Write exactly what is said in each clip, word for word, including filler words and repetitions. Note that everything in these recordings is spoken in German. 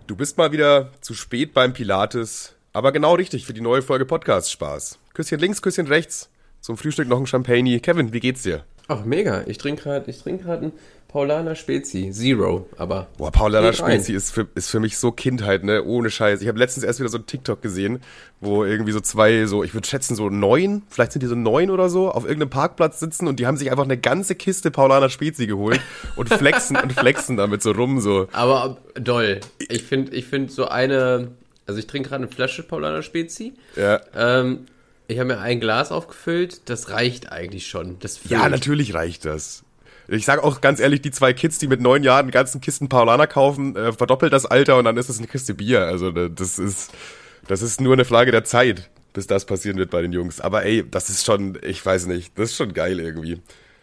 Du bist mal wieder zu spät beim Pilates, aber genau richtig für die neue Folge Podcast Spaß. Küsschen links, Küsschen rechts. Zum Frühstück noch ein Champagner. Kevin, wie geht's dir? Ach, mega. Ich trinke gerade ich trink grad ein Paulaner Spezi. Zero, aber... Boah, Paulaner Spezi ist für, ist für mich so Kindheit, ne? Ohne Scheiß. Ich habe letztens erst wieder so ein TikTok gesehen, wo irgendwie so zwei, so ich würde schätzen so neun, vielleicht sind die so neun oder so, auf irgendeinem Parkplatz sitzen und die haben sich einfach eine ganze Kiste Paulaner Spezi geholt und flexen und flexen damit so rum, so. Aber doll. Ich finde ich find so eine... Also ich trinke gerade eine Flasche Paulaner Spezi. Ja. Ähm... Ich habe mir ein Glas aufgefüllt, das reicht eigentlich schon. Das ja, natürlich reicht das. Ich sage auch ganz ehrlich, die zwei Kids, die mit neun Jahren die ganzen Kisten Paulaner kaufen, äh, verdoppelt das Alter und dann ist es eine Kiste Bier. Also das ist, das ist nur eine Frage der Zeit, bis das passieren wird bei den Jungs. Aber ey, das ist schon, ich weiß nicht, das ist schon geil irgendwie.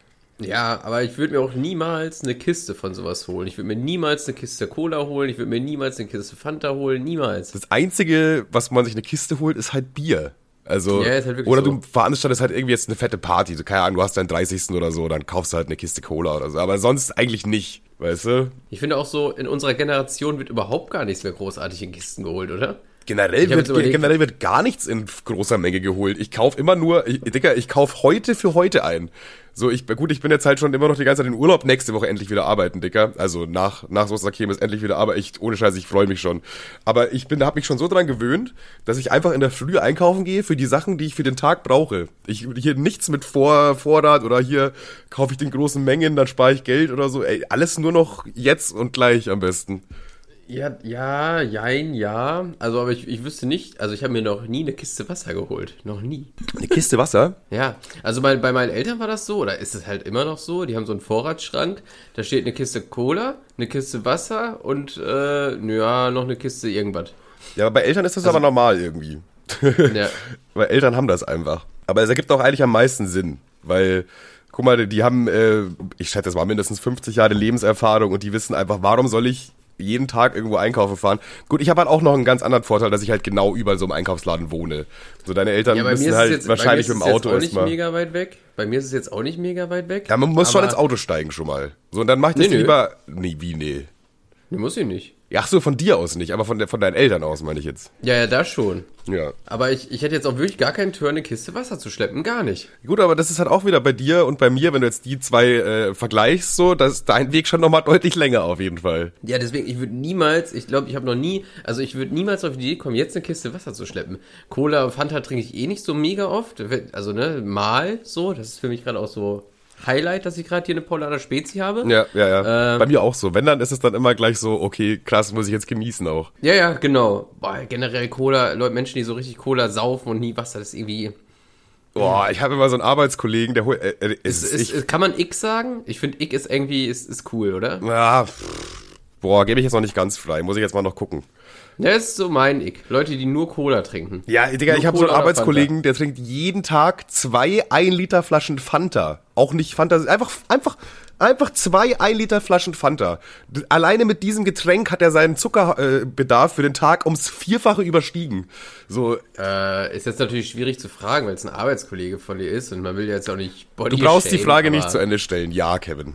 Ja, aber ich würde mir auch niemals eine Kiste von sowas holen. Ich würde mir niemals eine Kiste Cola holen, ich würde mir niemals eine Kiste Fanta holen, niemals. Das Einzige, was man sich eine Kiste holt, ist halt Bier. Also, ja, ist halt oder so. Du veranstaltest halt irgendwie jetzt eine fette Party, so, keine Ahnung, du hast deinen dreißigsten oder so, dann kaufst du halt eine Kiste Cola oder so, aber sonst eigentlich nicht, weißt du? Ich finde auch so, in unserer Generation wird überhaupt gar nichts mehr großartig in Kisten geholt, oder? Generell wird, generell wird gar nichts in großer Menge geholt. Ich kaufe immer nur, ich, Digga, ich kaufe heute für heute ein. So, ich, gut, ich bin jetzt halt schon immer noch die ganze Zeit in Urlaub, nächste Woche endlich wieder arbeiten, Digga. Also nach, nach Soßakem ist endlich wieder Arbeit. Ich, ohne Scheiß, ich freue mich schon. Aber ich bin, hab mich schon so dran gewöhnt, dass ich einfach in der Früh einkaufen gehe für die Sachen, die ich für den Tag brauche. Ich, hier nichts mit Vor, Vorrat oder hier kaufe ich den großen Mengen, dann spare ich Geld oder so. Ey, alles nur noch jetzt und gleich am besten. Ja, ja, jein, ja. Also, aber ich, ich wüsste nicht, also ich habe mir noch nie eine Kiste Wasser geholt. Noch nie. Eine Kiste Wasser? Ja, also bei, bei meinen Eltern war das so, oder ist es halt immer noch so, die haben so einen Vorratsschrank, da steht eine Kiste Cola, eine Kiste Wasser und, äh, ja, noch eine Kiste irgendwas. Ja, aber bei Eltern ist das also, aber normal irgendwie. Ja. Weil Eltern haben das einfach. Aber es ergibt auch eigentlich am meisten Sinn, weil... Guck mal, die haben, äh, ich schätze, das war mindestens fünfzig Jahre Lebenserfahrung und die wissen einfach, warum soll ich jeden Tag irgendwo einkaufen fahren. Gut, ich habe halt auch noch einen ganz anderen Vorteil, dass ich halt genau über so einem Einkaufsladen wohne. So, deine Eltern ja, müssen halt jetzt, wahrscheinlich mit dem Auto erstmal. Bei mir ist es jetzt auch nicht mega weit weg. Bei mir ist es jetzt auch nicht mega weit weg. Ja, man muss schon ins Auto steigen schon mal. So, und dann mach ich das nee, lieber... Nee, wie, nee. Nee, muss ich nicht. Ach so, von dir aus nicht, aber von, der, von deinen Eltern aus, meine ich jetzt. Ja, ja, da schon. Ja. Aber ich, ich hätte jetzt auch wirklich gar keinen Turn, eine Kiste Wasser zu schleppen, gar nicht. Gut, aber das ist halt auch wieder bei dir und bei mir, wenn du jetzt die zwei äh, vergleichst, so, das ist dein Weg schon nochmal deutlich länger auf jeden Fall. Ja, deswegen, ich würde niemals, ich glaube, ich habe noch nie, also ich würde niemals auf die Idee kommen, jetzt eine Kiste Wasser zu schleppen. Cola, Fanta trinke ich eh nicht so mega oft, also ne, mal so, das ist für mich gerade auch so... Highlight, dass ich gerade hier eine Paulaner Spezi habe. Ja, ja, ja. Äh, Bei mir auch so. Wenn, dann ist es dann immer gleich so, okay, krass, muss ich jetzt genießen auch. Ja, ja, genau. Boah, generell Cola, Leute, Menschen, die so richtig Cola saufen und nie Wasser, das ist irgendwie... Boah, ich habe immer so einen Arbeitskollegen, der holt... Äh, äh, ist, ist, ist, kann man X sagen? Ich finde, X ist irgendwie, ist, ist cool, oder? Ja, pff, boah, gebe ich jetzt noch nicht ganz frei. Muss ich jetzt mal noch gucken. Ja, das ist so mein Ick. Leute, die nur Cola trinken. Ja, Digga, nur ich habe so einen Arbeitskollegen, der trinkt jeden Tag zwei ein Liter Flaschen Fanta. Auch nicht Fanta, einfach, einfach, einfach zwei ein Liter Flaschen Fanta. Alleine mit diesem Getränk hat er seinen Zuckerbedarf äh, für den Tag ums Vierfache überstiegen. So. Äh, ist jetzt natürlich schwierig zu fragen, weil es ein Arbeitskollege von dir ist und man will jetzt auch nicht Body Du brauchst shame, die Frage nicht zu Ende stellen. Ja, Kevin.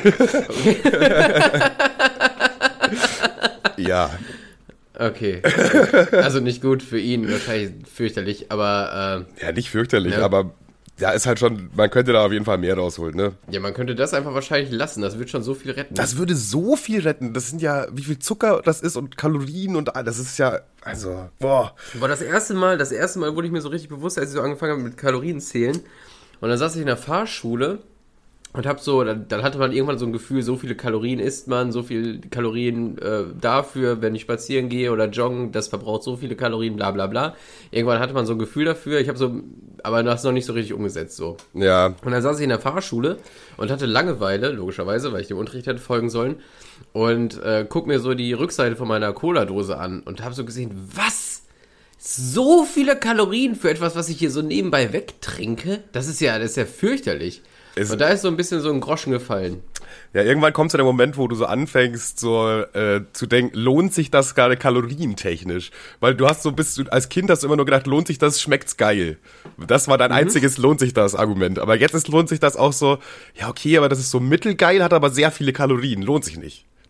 Ja. Okay. Also nicht gut für ihn, wahrscheinlich fürchterlich, aber... Äh, ja, nicht fürchterlich, ja. aber ja, ist halt schon, man könnte da auf jeden Fall mehr rausholen, ne? Ja, man könnte das einfach wahrscheinlich lassen, das wird schon so viel retten. Das würde so viel retten, das sind ja, wie viel Zucker das ist und Kalorien und das ist ja, also, boah. Boah, das erste Mal, das erste Mal wurde ich mir so richtig bewusst, als ich so angefangen habe mit Kalorien zählen und dann saß ich in der Fahrschule und hab so, dann, dann hatte man irgendwann so ein Gefühl, so viele Kalorien isst man, so viele Kalorien äh, dafür, wenn ich spazieren gehe oder joggen, das verbraucht so viele Kalorien, bla bla bla. Irgendwann hatte man so ein Gefühl dafür, ich habe so, aber das noch nicht so richtig umgesetzt, so. Ja. Und dann saß ich in der Fahrschule und hatte Langeweile, logischerweise, weil ich dem Unterricht hätte folgen sollen, und äh, guck mir so die Rückseite von meiner Cola-Dose an und hab so gesehen, was? So viele Kalorien für etwas, was ich hier so nebenbei wegtrinke? Das ist ja, das ist ja fürchterlich. Es und da ist so ein bisschen so ein Groschen gefallen. Ja, irgendwann kommt so der Moment, wo du so anfängst, so äh, zu denken, lohnt sich das gerade kalorientechnisch? Weil du hast so, bist du als Kind hast du immer nur gedacht, lohnt sich das, schmeckt's geil. Das war dein mhm. einziges lohnt sich das Argument. Aber jetzt ist lohnt sich das auch so, ja okay, aber das ist so mittelgeil, hat aber sehr viele Kalorien, lohnt sich nicht.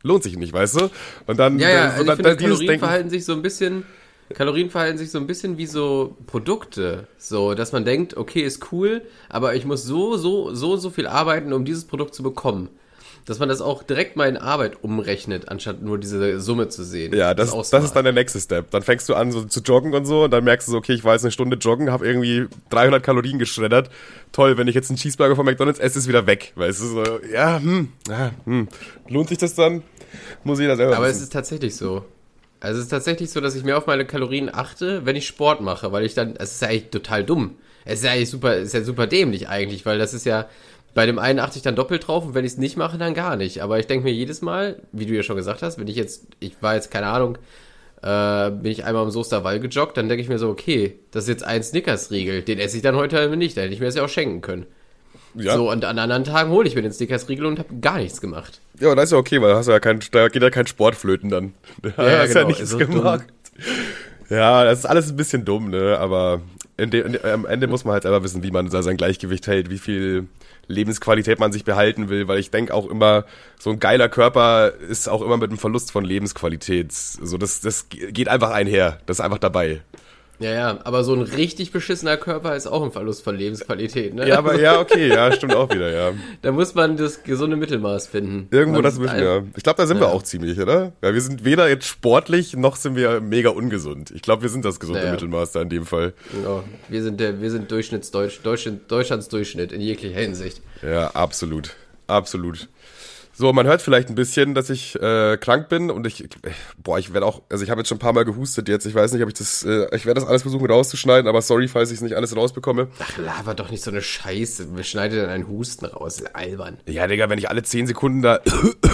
lohnt sich nicht, weißt du? Und dann, Ja, ja, so, also dann, ich finde, dann dieses Kalorien Denken, verhalten sich so ein bisschen, Kalorien verhalten sich so ein bisschen wie so Produkte, so, dass man denkt, okay, ist cool, aber ich muss so, so, so, so viel arbeiten, um dieses Produkt zu bekommen. Dass man das auch direkt mal in Arbeit umrechnet, anstatt nur diese Summe zu sehen. ja, das, das, das ist dann der nächste Step. Dann fängst du an so zu joggen und so und dann merkst du so, okay, ich war jetzt eine Stunde joggen, habe irgendwie dreihundert Kalorien geschreddert. Toll, wenn ich jetzt einen Cheeseburger von McDonald's esse, ist wieder weg. Weißt du, so, ja, hm, ja, hm. Lohnt sich das dann? Muss jeder selber Aber wissen. es ist tatsächlich so. Also es ist tatsächlich so, dass ich mehr auf meine Kalorien achte, wenn ich Sport mache, weil ich dann, es ist ja eigentlich total dumm. Es ist ja eigentlich super, es ist ja super dämlich eigentlich, weil das ist ja, bei dem einen achte ich dann doppelt drauf und wenn ich es nicht mache, dann gar nicht. Aber ich denke mir jedes Mal, wie du ja schon gesagt hast, wenn ich jetzt, ich war jetzt, keine Ahnung, äh, bin ich einmal am Soesterwall gejoggt, dann denke ich mir so, okay, das ist jetzt ein Snickers-Riegel, den esse ich dann heute halt nicht, da hätte ich mir das ja auch schenken können. Ja. So, und an anderen Tagen hole ich mir den Snickers-Riegel und habe gar nichts gemacht. Ja, aber das ist ja okay, weil da, hast du ja kein, da geht ja kein Sportflöten dann. Da Ja, hast du ja genau, nichts ist so gemacht. Ja, das ist alles ein bisschen dumm, ne? Aber in de, in de, am Ende muss man halt selber wissen, wie man da sein Gleichgewicht hält, wie viel Lebensqualität man sich behalten will, weil ich denke auch immer, so ein geiler Körper ist auch immer mit einem Verlust von Lebensqualität. So, das, das geht einfach einher. Das ist einfach dabei. Ja, ja, aber so ein richtig beschissener Körper ist auch ein Verlust von Lebensqualität, ne? Ja, aber ja, okay, ja, stimmt auch wieder, ja. Da muss man das gesunde Mittelmaß finden. Irgendwo Man- das müssen wir. Ich glaube, da sind Ja. wir auch ziemlich, oder? Ja, wir sind weder jetzt sportlich, noch sind wir mega ungesund. Ich glaube, wir sind das gesunde Naja. Mittelmaß da in dem Fall. Ja, wir sind der, wir sind Durchschnittsdeutsch, Deutschland, Deutschlands Durchschnitt in jeglicher Hinsicht. Ja, absolut. Absolut. So, man hört vielleicht ein bisschen, dass ich äh, krank bin und ich, boah, ich werde auch, also ich habe jetzt schon ein paar Mal gehustet jetzt, ich weiß nicht, ob ich das, äh, ich werde das alles versuchen rauszuschneiden, aber sorry, falls ich es nicht alles rausbekomme. Ach, laber doch nicht so eine Scheiße. Wer schneidet denn einen Husten raus? Albern. Ja, Digga, wenn ich alle zehn Sekunden da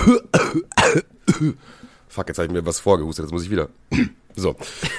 fuck, jetzt habe ich mir was vorgehustet, jetzt muss ich wieder. So.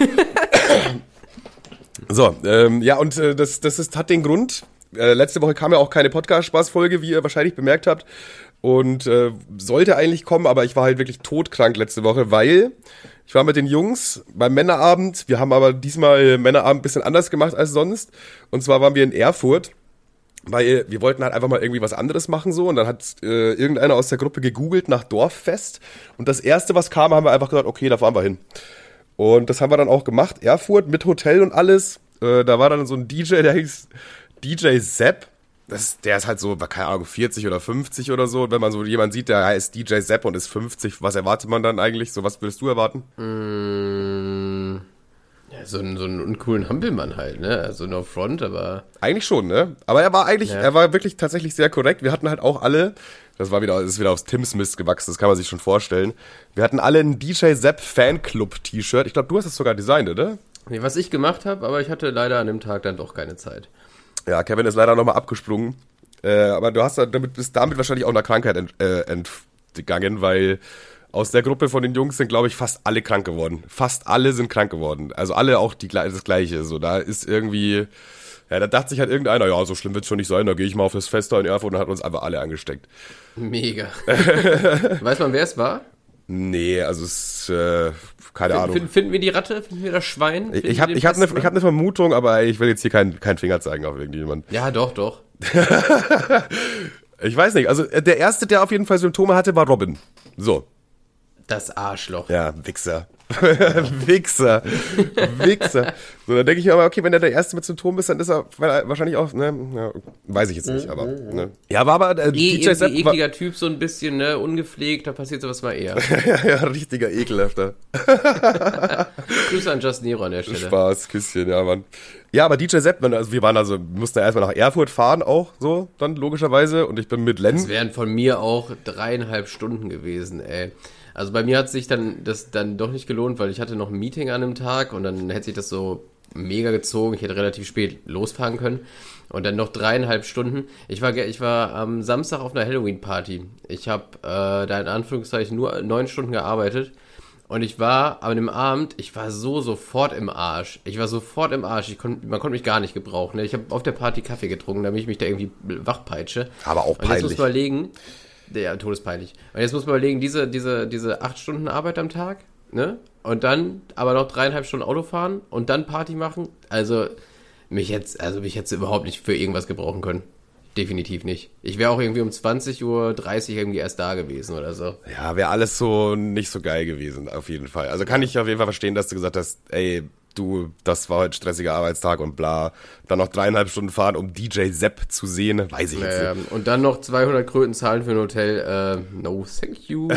So, ähm, ja, und äh, das, das ist, hat den Grund, äh, letzte Woche kam ja auch keine Podcast-Spaß-Folge, wie ihr wahrscheinlich bemerkt habt. Und äh, sollte eigentlich kommen, aber ich war halt wirklich todkrank letzte Woche, weil ich war mit den Jungs beim Männerabend. Wir haben aber diesmal Männerabend ein bisschen anders gemacht als sonst. Und zwar waren wir in Erfurt, weil wir wollten halt einfach mal irgendwie was anderes machen so. Und dann hat äh, irgendeiner aus der Gruppe gegoogelt nach Dorffest. Und das Erste, was kam, haben wir einfach gesagt, okay, da fahren wir hin. Und das haben wir dann auch gemacht, Erfurt mit Hotel und alles. Äh, da war dann so ein D J, der hieß D J Sepp. Das, der ist halt so, keine Ahnung, vierzig oder fünfzig oder so. Und wenn man so jemanden sieht, der heißt D J Sepp und ist fünfzig, was erwartet man dann eigentlich? So, was würdest du erwarten? Mm, ja, so, einen, so einen uncoolen Hampelmann halt, ne? Also no front, aber... Eigentlich schon, ne? Aber er war eigentlich, Ja. er war wirklich tatsächlich sehr korrekt. Wir hatten halt auch alle, das war wieder, das ist wieder aus Tims Mist gewachsen, das kann man sich schon vorstellen. Wir hatten alle ein D J Sepp Fanclub-T-Shirt. Ich glaube, du hast das sogar designt, oder? Nee, was ich gemacht habe, aber ich hatte leider an dem Tag dann doch keine Zeit. Ja, Kevin ist leider nochmal abgesprungen. Äh, aber du hast da- damit, bist damit wahrscheinlich auch einer Krankheit ent, äh, entgegangen, weil aus der Gruppe von den Jungs sind, glaube ich, fast alle krank geworden. Fast alle sind krank geworden. Also alle auch die, das Gleiche. So, da ist irgendwie, ja, da dachte sich halt irgendeiner, ja, so schlimm wird's schon nicht sein, da gehe ich mal auf das Fest da in Erfurt und hat uns einfach alle angesteckt. Mega. Weiß man, wer es war? Nee, also es ist, äh, keine Ahnung. Finden, finden wir die Ratte? Finden wir das Schwein? Ich, Finden ich wir habe den ich hab eine Pestmann? ich hab ne Vermutung, aber ich will jetzt hier keinen keinen Finger zeigen auf irgendjemanden. Ja, doch, doch. Ich weiß nicht, also äh, der Erste, der auf jeden Fall Symptome hatte, war Robin. So. Das Arschloch. Ja, Wichser. Wichser. Wichser. So, dann denke ich mir aber, okay, wenn er der Erste mit Symptomen ist, dann ist er wahrscheinlich auch, ne, ja, weiß ich jetzt nicht, aber, ne. Ja, war aber, äh, Eh, D J Sepp irgendwie war, ekliger Typ, so ein bisschen, ne, ungepflegt, da passiert sowas mal eher. ja, richtiger Ekelhafter. Grüße an Just Nero an der Stelle. Spaß, Küsschen, ja, Mann. Ja, aber D J Sepp, also wir waren also, mussten ja erstmal nach Erfurt fahren auch, so, dann logischerweise, und ich bin mit Len. Das wären von mir auch dreieinhalb Stunden gewesen, ey. Also bei mir hat sich dann das dann doch nicht gelohnt, weil ich hatte noch ein Meeting an dem Tag und dann hätte sich das so mega gezogen. Ich hätte relativ spät losfahren können und dann noch dreieinhalb Stunden. Ich war, ge- ich war am Samstag auf einer Halloween-Party. Ich habe äh, da in Anführungszeichen nur neun Stunden gearbeitet und ich war an dem Abend, ich war so sofort im Arsch. Ich war sofort im Arsch. Ich konnt, man konnte mich gar nicht gebrauchen. Ne? Ich habe auf der Party Kaffee getrunken, damit ich mich da irgendwie wachpeitsche. Aber auch Und jetzt muss peinlich. man überlegen, ja, todespeinlich. Und jetzt muss man überlegen, diese, diese, diese acht Stunden Arbeit am Tag, ne? Und dann aber noch dreieinhalb Stunden Auto fahren und dann Party machen. Also, mich jetzt, also mich hätte überhaupt nicht für irgendwas gebrauchen können. definitiv nicht. Ich wäre auch irgendwie um zwanzig Uhr dreißig irgendwie erst da gewesen oder so. Ja, wäre alles so nicht so geil gewesen, auf jeden Fall. Also kann ich auf jeden Fall verstehen, dass du gesagt hast, ey, du, das war heute ein stressiger Arbeitstag und bla. Dann noch dreieinhalb Stunden fahren, um D J Sepp zu sehen, weiß ich jetzt Ähm, nicht. und dann noch zweihundert Kröten zahlen für ein Hotel, äh, no thank you.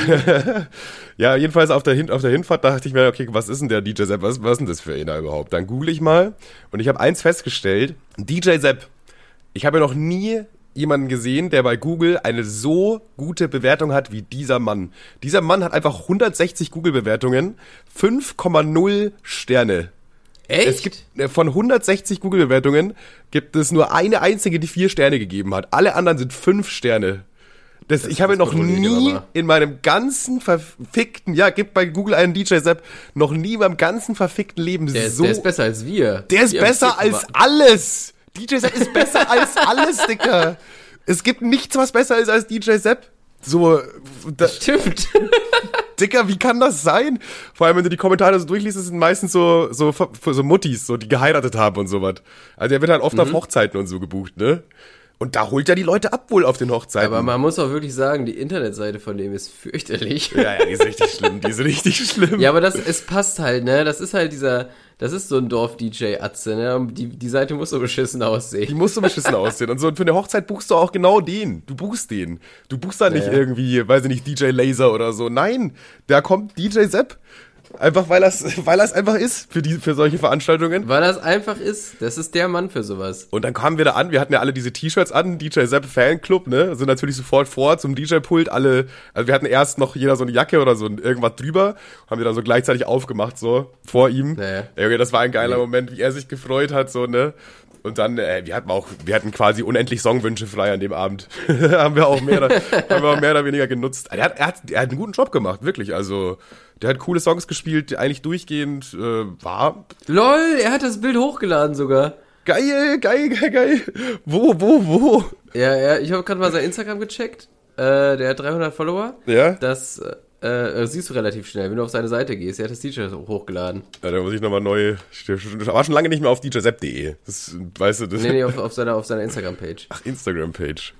Ja, jedenfalls auf der, Hin auf der Hinfahrt dachte ich mir, okay, was ist denn der D J Sepp, was, was ist denn das für einer überhaupt? Dann google ich mal und ich habe eins festgestellt, D J Sepp, ich habe ja noch nie jemanden gesehen, der bei Google eine so gute Bewertung hat wie dieser Mann. Dieser Mann hat einfach hundertsechzig Google-Bewertungen, fünf Komma null Sterne. Echt? Es gibt äh, von hundertsechzig Google-Bewertungen gibt es nur eine einzige, die vier Sterne gegeben hat. Alle anderen sind fünf Sterne. Das, Das- ich habe das noch kontrolliert ihr nie mal. in meinem ganzen verfickten, ja, gibt bei Google einen D J Sepp, noch nie in meinem ganzen verfickten Leben Der ist, so. der ist besser als wir. Der ist Wir haben besser vier als Komma- alles. D J Sepp ist besser als alles, Dicker. Es gibt nichts, was besser ist als D J Sepp. So, da, Stimmt. Dicker, wie kann das sein? Vor allem, wenn du die Kommentare so durchliest, das sind meistens so, so, so Muttis, so, die geheiratet haben und sowas. Also, er wird halt oft Mhm. auf Hochzeiten und so gebucht, ne? Und da holt er die Leute ab wohl auf den Hochzeiten. Aber man muss auch wirklich sagen, die Internetseite von dem ist fürchterlich. ja, ja, die ist richtig schlimm, die ist richtig schlimm. Ja, aber das, es passt halt, ne? Das ist halt dieser, das ist so ein Dorf-D J-Atze, ne? Und Die, die Seite muss so beschissen Die aussehen. muss so beschissen aussehen. Und so und für eine Hochzeit buchst du auch genau den. Du buchst den. Du buchst da nicht Ja. irgendwie, weiß ich nicht, D J Laser oder so. Nein, da kommt D J Sepp. Einfach weil das, weil das einfach ist für die, für solche Veranstaltungen. Weil das einfach ist. Das ist der Mann für sowas. Und dann kamen wir da an, wir hatten ja alle diese T-Shirts an, D J Sepp Fanclub, ne, sind natürlich sofort vor zum D J-Pult, alle, also wir hatten erst noch jeder so eine Jacke oder so irgendwas drüber, haben wir dann so gleichzeitig aufgemacht, so, vor ihm. Naja. Ja, okay, das war ein geiler Nee. Moment, wie er sich gefreut hat, so, ne. Und dann, äh, wir hatten auch, wir hatten quasi unendlich Songwünsche frei an dem Abend. haben wir auch mehr, oder- haben wir auch mehr oder weniger genutzt. Er hat, er hat, er hat einen guten Job gemacht, wirklich, also, der hat coole Songs gespielt, eigentlich durchgehend, äh, war LOL, er hat das Bild hochgeladen sogar. geil, geil, geil, geil. Wo, wo, wo? Ja, ja, ich habe gerade mal sein Instagram gecheckt. Äh, der hat dreihundert Follower. Ja? Das äh, äh, siehst du relativ schnell, wenn du auf seine Seite gehst. Er hat das T-Shirt hochgeladen. Ja, da muss ich nochmal neu. Ich war schon lange nicht mehr auf D J Sepp punkt de. Das, weißt du, das. Nee, nee, auf, auf seiner, auf seiner Instagram-Page. Ach, Instagram-Page.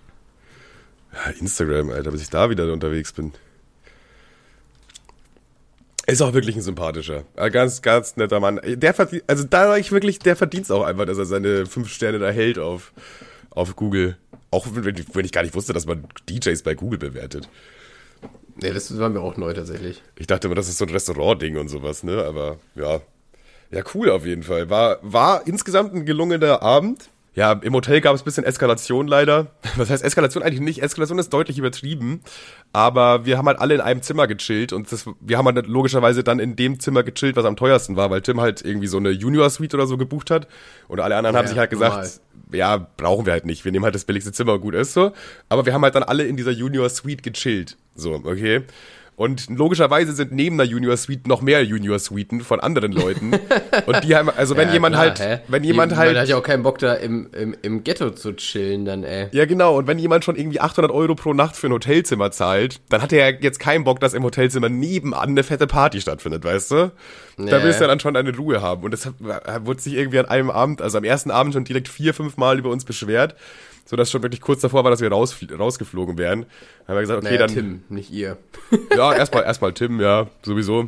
Ja, Instagram, Alter, bis ich da wieder unterwegs bin. Ist auch wirklich ein sympathischer. Ein ganz, ganz netter Mann. Der verdient, also da sag ich wirklich, der verdient es auch einfach, dass er seine fünf Sterne da hält auf, auf Google. Auch wenn, wenn ich gar nicht wusste, dass man D Js bei Google bewertet. Nee, das war mir auch neu tatsächlich. Ich dachte immer, das ist so ein Restaurant-Ding und sowas, ne? Aber ja. Ja, cool auf jeden Fall. War, war insgesamt ein gelungener Abend. Ja, im Hotel gab es ein bisschen Eskalation leider. Was heißt Eskalation eigentlich nicht? Eskalation ist deutlich übertrieben. Aber wir haben halt alle in einem Zimmer gechillt und das, wir haben halt logischerweise dann in dem Zimmer gechillt, was am teuersten war, weil Tim halt irgendwie so eine Junior-Suite oder so gebucht hat. Und alle anderen haben Ja, sich halt gesagt, normal. ja, brauchen wir halt nicht. Wir nehmen halt das billigste Zimmer und gut ist so. Aber wir haben halt dann alle in dieser Junior-Suite gechillt. So, okay. Und logischerweise sind neben der Junior Suite noch mehr Junior Suiten von anderen Leuten. Und die haben, also wenn Ja, jemand klar, halt, hä? wenn jemand Die- halt, Man hat ja auch keinen Bock da im, im, im Ghetto zu chillen dann, ey. ja genau, und wenn jemand schon irgendwie achthundert Euro pro Nacht für ein Hotelzimmer zahlt, dann hat er ja jetzt keinen Bock, dass im Hotelzimmer nebenan eine fette Party stattfindet, weißt du? Da Nee. willst du dann schon eine Ruhe haben. Und deshalb wurde sich irgendwie an einem Abend, also am ersten Abend schon direkt vier, fünf Mal über uns beschwert, sodass schon wirklich kurz davor war, dass wir raus, rausgeflogen wären. Dann haben wir gesagt, okay, Naja, dann... Tim, nicht ihr. Ja, erstmal erstmal Tim, ja, sowieso.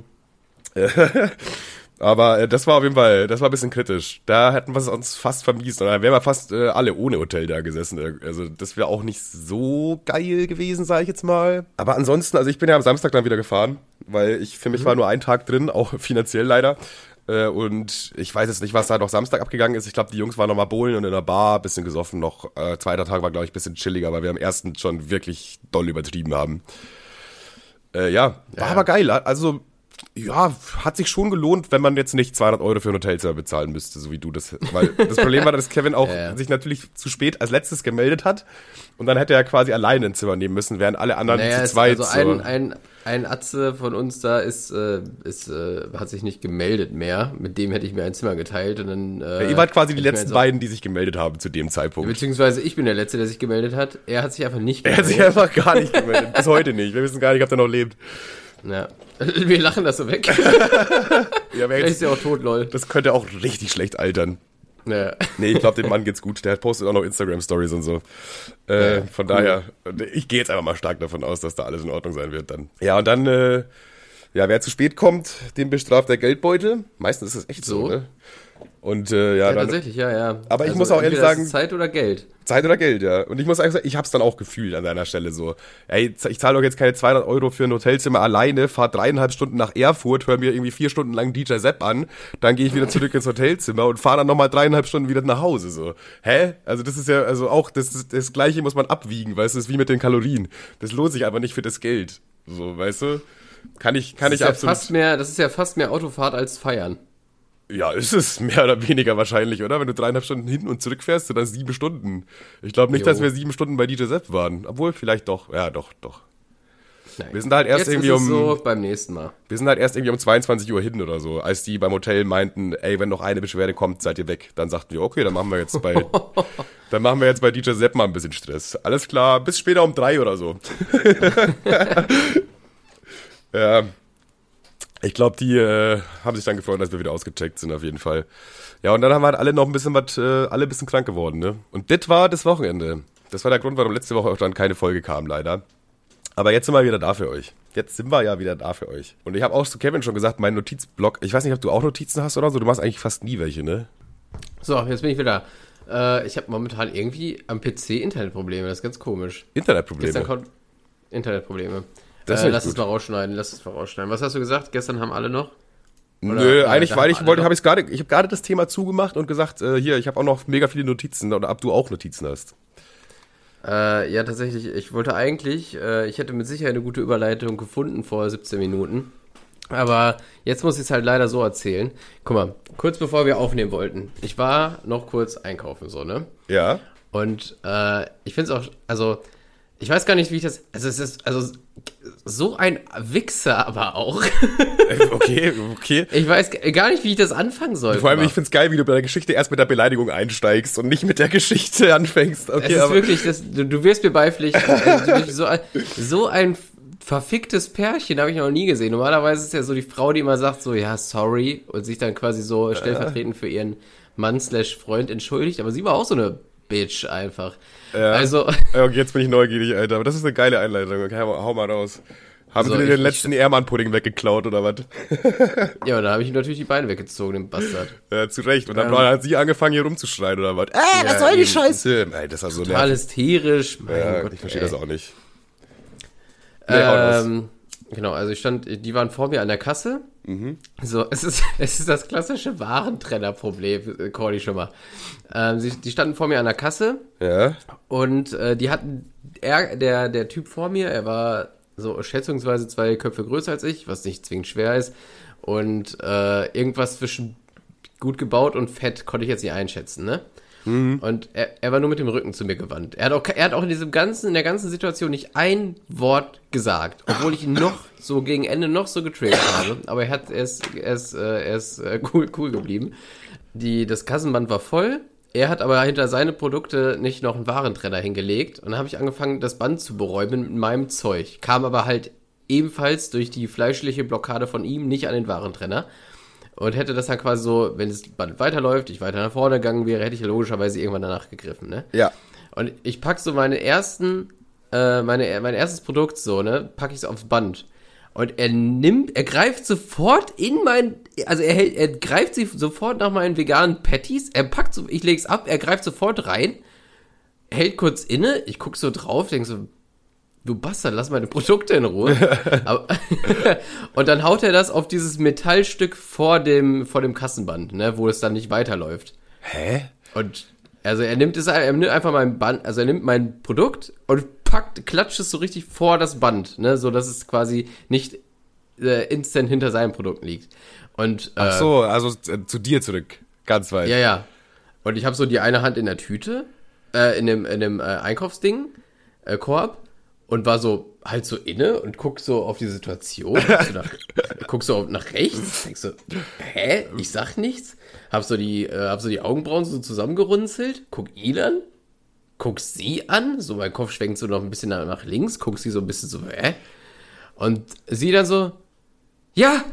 Aber äh, das war auf jeden Fall, das war ein bisschen kritisch. Da hätten wir es uns fast vermiest. Oder wären wir fast äh, alle ohne Hotel da gesessen. Also das wäre auch nicht so geil gewesen, sage ich jetzt mal. Aber ansonsten, also ich bin ja am Samstag dann wieder gefahren, weil ich für mich Mhm. war nur ein Tag drin, auch finanziell leider. Äh, und ich weiß jetzt nicht, was da noch Samstag abgegangen ist. Ich glaube, die Jungs waren noch mal bowlen und in der Bar, bisschen gesoffen noch. Äh, zweiter Tag war, glaube ich, ein bisschen chilliger, weil wir am ersten schon wirklich doll übertrieben haben. Äh, ja, war Ja. aber geil. Also, ja, hat sich schon gelohnt, wenn man jetzt nicht zweihundert Euro für ein Hotelzimmer bezahlen müsste, so wie du das. Weil das Problem war, dass Kevin auch Ja, ja. sich natürlich zu spät als letztes gemeldet hat. Und dann hätte er quasi alleine ein Zimmer nehmen müssen, während alle anderen Naja, zu es, zweit. also ein, so. ein, ein Atze von uns da ist, äh, ist äh, hat sich nicht gemeldet mehr. Mit dem hätte ich mir ein Zimmer geteilt und dann. Äh, Ihr wart quasi die hätte ich mir letzten eins- beiden, die sich gemeldet haben zu dem Zeitpunkt. Beziehungsweise ich bin der Letzte, der sich gemeldet hat. Er hat sich einfach nicht Er hat sich gemeldet. einfach gar nicht gemeldet. Bis heute nicht. Wir wissen gar nicht, ob er noch lebt. Ja. Wir lachen das so weg. Ja, wer Vielleicht jetzt, ist er auch tot, lol. das könnte auch richtig schlecht altern. Ja. Nee, ich glaube, dem Mann geht's gut. Der postet auch noch Instagram-Stories und so. Äh, Ja, von cool. daher, ich gehe jetzt einfach mal stark davon aus, dass da alles in Ordnung sein wird dann. Ja, und dann, äh, ja, wer zu spät kommt, den bestraft der Geldbeutel. Meistens ist es echt so, So. ne? Und äh, ja, Ja, dann tatsächlich, ja, ja. Aber ich muss auch ehrlich entweder ist sagen- es Zeit oder Geld. Zeit oder Geld, ja. Und ich muss einfach sagen, ich hab's dann auch gefühlt an deiner Stelle so. Ey, ich zahle doch jetzt keine zweihundert Euro für ein Hotelzimmer alleine, fahr dreieinhalb Stunden nach Erfurt, hör mir irgendwie vier Stunden lang D J Sepp an, dann gehe ich wieder zurück ins Hotelzimmer und fahr dann nochmal dreieinhalb Stunden wieder nach Hause, so. Hä? Also das ist ja, also auch, das, das, das Gleiche muss man abwiegen, weißt du, das ist wie mit den Kalorien. Das lohnt sich einfach nicht für das Geld. So, weißt du? Kann ich, kann Das ich ist ja absolut... fast mehr, das ist ja fast mehr Autofahrt als Feiern. Ja, ist es mehr oder weniger wahrscheinlich, oder? Wenn du dreieinhalb Stunden hin und zurück fährst, dann sieben Stunden. Ich glaube nicht, Jo. dass wir sieben Stunden bei D J Sepp waren. Obwohl, vielleicht doch. Ja, doch, doch. Nein. Wir sind halt erst Jetzt irgendwie ist es um, so beim nächsten Mal. wir sind halt erst irgendwie um zweiundzwanzig Uhr hin oder so, als die beim Hotel meinten, ey, wenn noch eine Beschwerde kommt, seid ihr weg. Dann sagten wir, okay, dann machen wir jetzt bei, dann machen wir jetzt bei D J Sepp mal ein bisschen Stress. Alles klar, bis später um drei oder so. Ja. Ich glaube, die äh, haben sich dann gefreut, dass wir wieder ausgecheckt sind, auf jeden Fall. Ja, und dann haben wir halt alle noch ein bisschen was, äh, alle ein bisschen krank geworden, ne? Und das war das Wochenende. Das war der Grund, warum letzte Woche auch dann keine Folge kam, leider. Aber jetzt sind wir wieder da für euch. Jetzt sind wir ja wieder da für euch. Und ich habe auch zu Kevin schon gesagt, mein Notizblock, ich weiß nicht, ob du auch Notizen hast oder so, du machst eigentlich fast nie welche, ne? So, jetzt bin ich wieder. Äh, ich habe momentan irgendwie am P C Internetprobleme, das ist ganz komisch. Internetprobleme. Gestern kommt Internetprobleme. Das ist äh, echt lass es gut. mal rausschneiden, lass es mal rausschneiden. Was hast du gesagt? Gestern haben alle noch? Oder- Nö, ja, eigentlich, da weil haben ich alle wollte, noch. habe ich gerade, ich habe gerade das Thema zugemacht und gesagt, äh, hier, ich habe auch noch mega viele Notizen, oder ob du auch Notizen hast. Äh, ja, tatsächlich, ich wollte eigentlich, äh, ich hätte mit Sicherheit eine gute Überleitung gefunden vor siebzehn Minuten. Aber jetzt muss ich es halt leider so erzählen. Guck mal, kurz bevor wir aufnehmen wollten, ich war noch kurz einkaufen, so, ne? Ja? Und äh, ich finde es auch, also, ich weiß gar nicht, wie ich das, also es ist, also so ein Wichser aber auch. Okay, okay. Ich weiß gar nicht, wie ich das anfangen soll. Vor allem, aber ich find's geil, wie du bei der Geschichte erst mit der Beleidigung einsteigst und nicht mit der Geschichte anfängst. Okay, es ist aber wirklich, das, du, du wirst mir beipflichten. Also, wirklich so, ein, so ein verficktes Pärchen habe ich noch nie gesehen. Normalerweise ist ja so die Frau, die immer sagt so, ja, sorry, und sich dann quasi so stellvertretend für ihren Mann slash Freund entschuldigt. Aber sie war auch so eine Bitch einfach. Ja. Also, Ja, okay, jetzt bin ich neugierig, Alter. Aber das ist eine geile Einleitung. Okay, hau, hau mal raus. Haben So, sie dir den ich- letzten Ehrmann-Pudding weggeklaut oder was? ja, da habe ich ihm natürlich die Beine weggezogen, den Bastard. Ja, zu Recht. Und dann Ähm. hat sie angefangen, hier rumzuschreien oder was? Äh, was Ja, soll die eben. Scheiße? Ey, das war so Total nervig. hysterisch. Mein Ja, Gott, ich verstehe ey. das auch nicht. Nee, hau raus. Ähm, genau, also ich stand, die waren vor mir an der Kasse. Mhm. So, es ist, es ist das klassische Warentrenner-Problem, äh, Cordy schon mal. Ähm, sie, die standen vor mir an der Kasse Ja? und äh, die hatten, er, der, der Typ vor mir, er war so schätzungsweise zwei Köpfe größer als ich, was nicht zwingend schwer ist. Und äh, irgendwas zwischen gut gebaut und fett konnte ich jetzt nicht einschätzen, ne? Und er, er war nur mit dem Rücken zu mir gewandt. Er hat auch, er hat auch in diesem ganzen, in der ganzen Situation nicht ein Wort gesagt, obwohl ich ihn noch so gegen Ende noch so getriggert habe. Aber er hat, er ist, er ist, äh, er ist äh, cool, cool geblieben. Die, das Kassenband war voll. Er hat aber hinter seine Produkte nicht noch einen Warentrenner hingelegt. Und dann habe ich angefangen, das Band zu beräumen mit meinem Zeug. Kam aber halt ebenfalls durch die fleischliche Blockade von ihm nicht an den Warentrenner. Und hätte das dann quasi so, wenn das Band weiterläuft, ich weiter nach vorne gegangen wäre, hätte ich ja logischerweise irgendwann danach gegriffen, ne? Ja. Und ich pack so meine ersten, äh, meine, mein erstes Produkt so, ne, pack ich so aufs Band. Und er nimmt, er greift sofort in mein, also er hält, er greift sie sofort nach meinen veganen Patties, er packt so, ich leg's ab, er greift sofort rein, hält kurz inne, ich guck so drauf, denk so, du Bastard, lass meine Produkte in Ruhe. Aber, und dann haut er das auf dieses Metallstück vor dem, vor dem Kassenband, ne, wo es dann nicht weiterläuft. Hä? Und also er nimmt es, er nimmt einfach mein Band, also er nimmt mein Produkt und packt, klatscht es so richtig vor das Band, ne, so dass es quasi nicht äh, instant hinter seinem Produkt liegt. Und äh, Ach so, also äh, zu dir zurück. Ganz weit. ja, ja. Und ich habe so die eine Hand in der Tüte, äh, in dem, in dem äh, Einkaufsding, äh, Korb, und war so halt so inne und guck so auf die Situation, guck so nach, guck so nach rechts, denk so, hä, ich sag nichts, hab so die, äh, hab so die Augenbrauen so zusammengerunzelt, guck ihn an, guck sie an, so mein Kopf schwenkt so noch ein bisschen nach, nach links, guck sie so ein bisschen so, hä, und sie dann so, ja,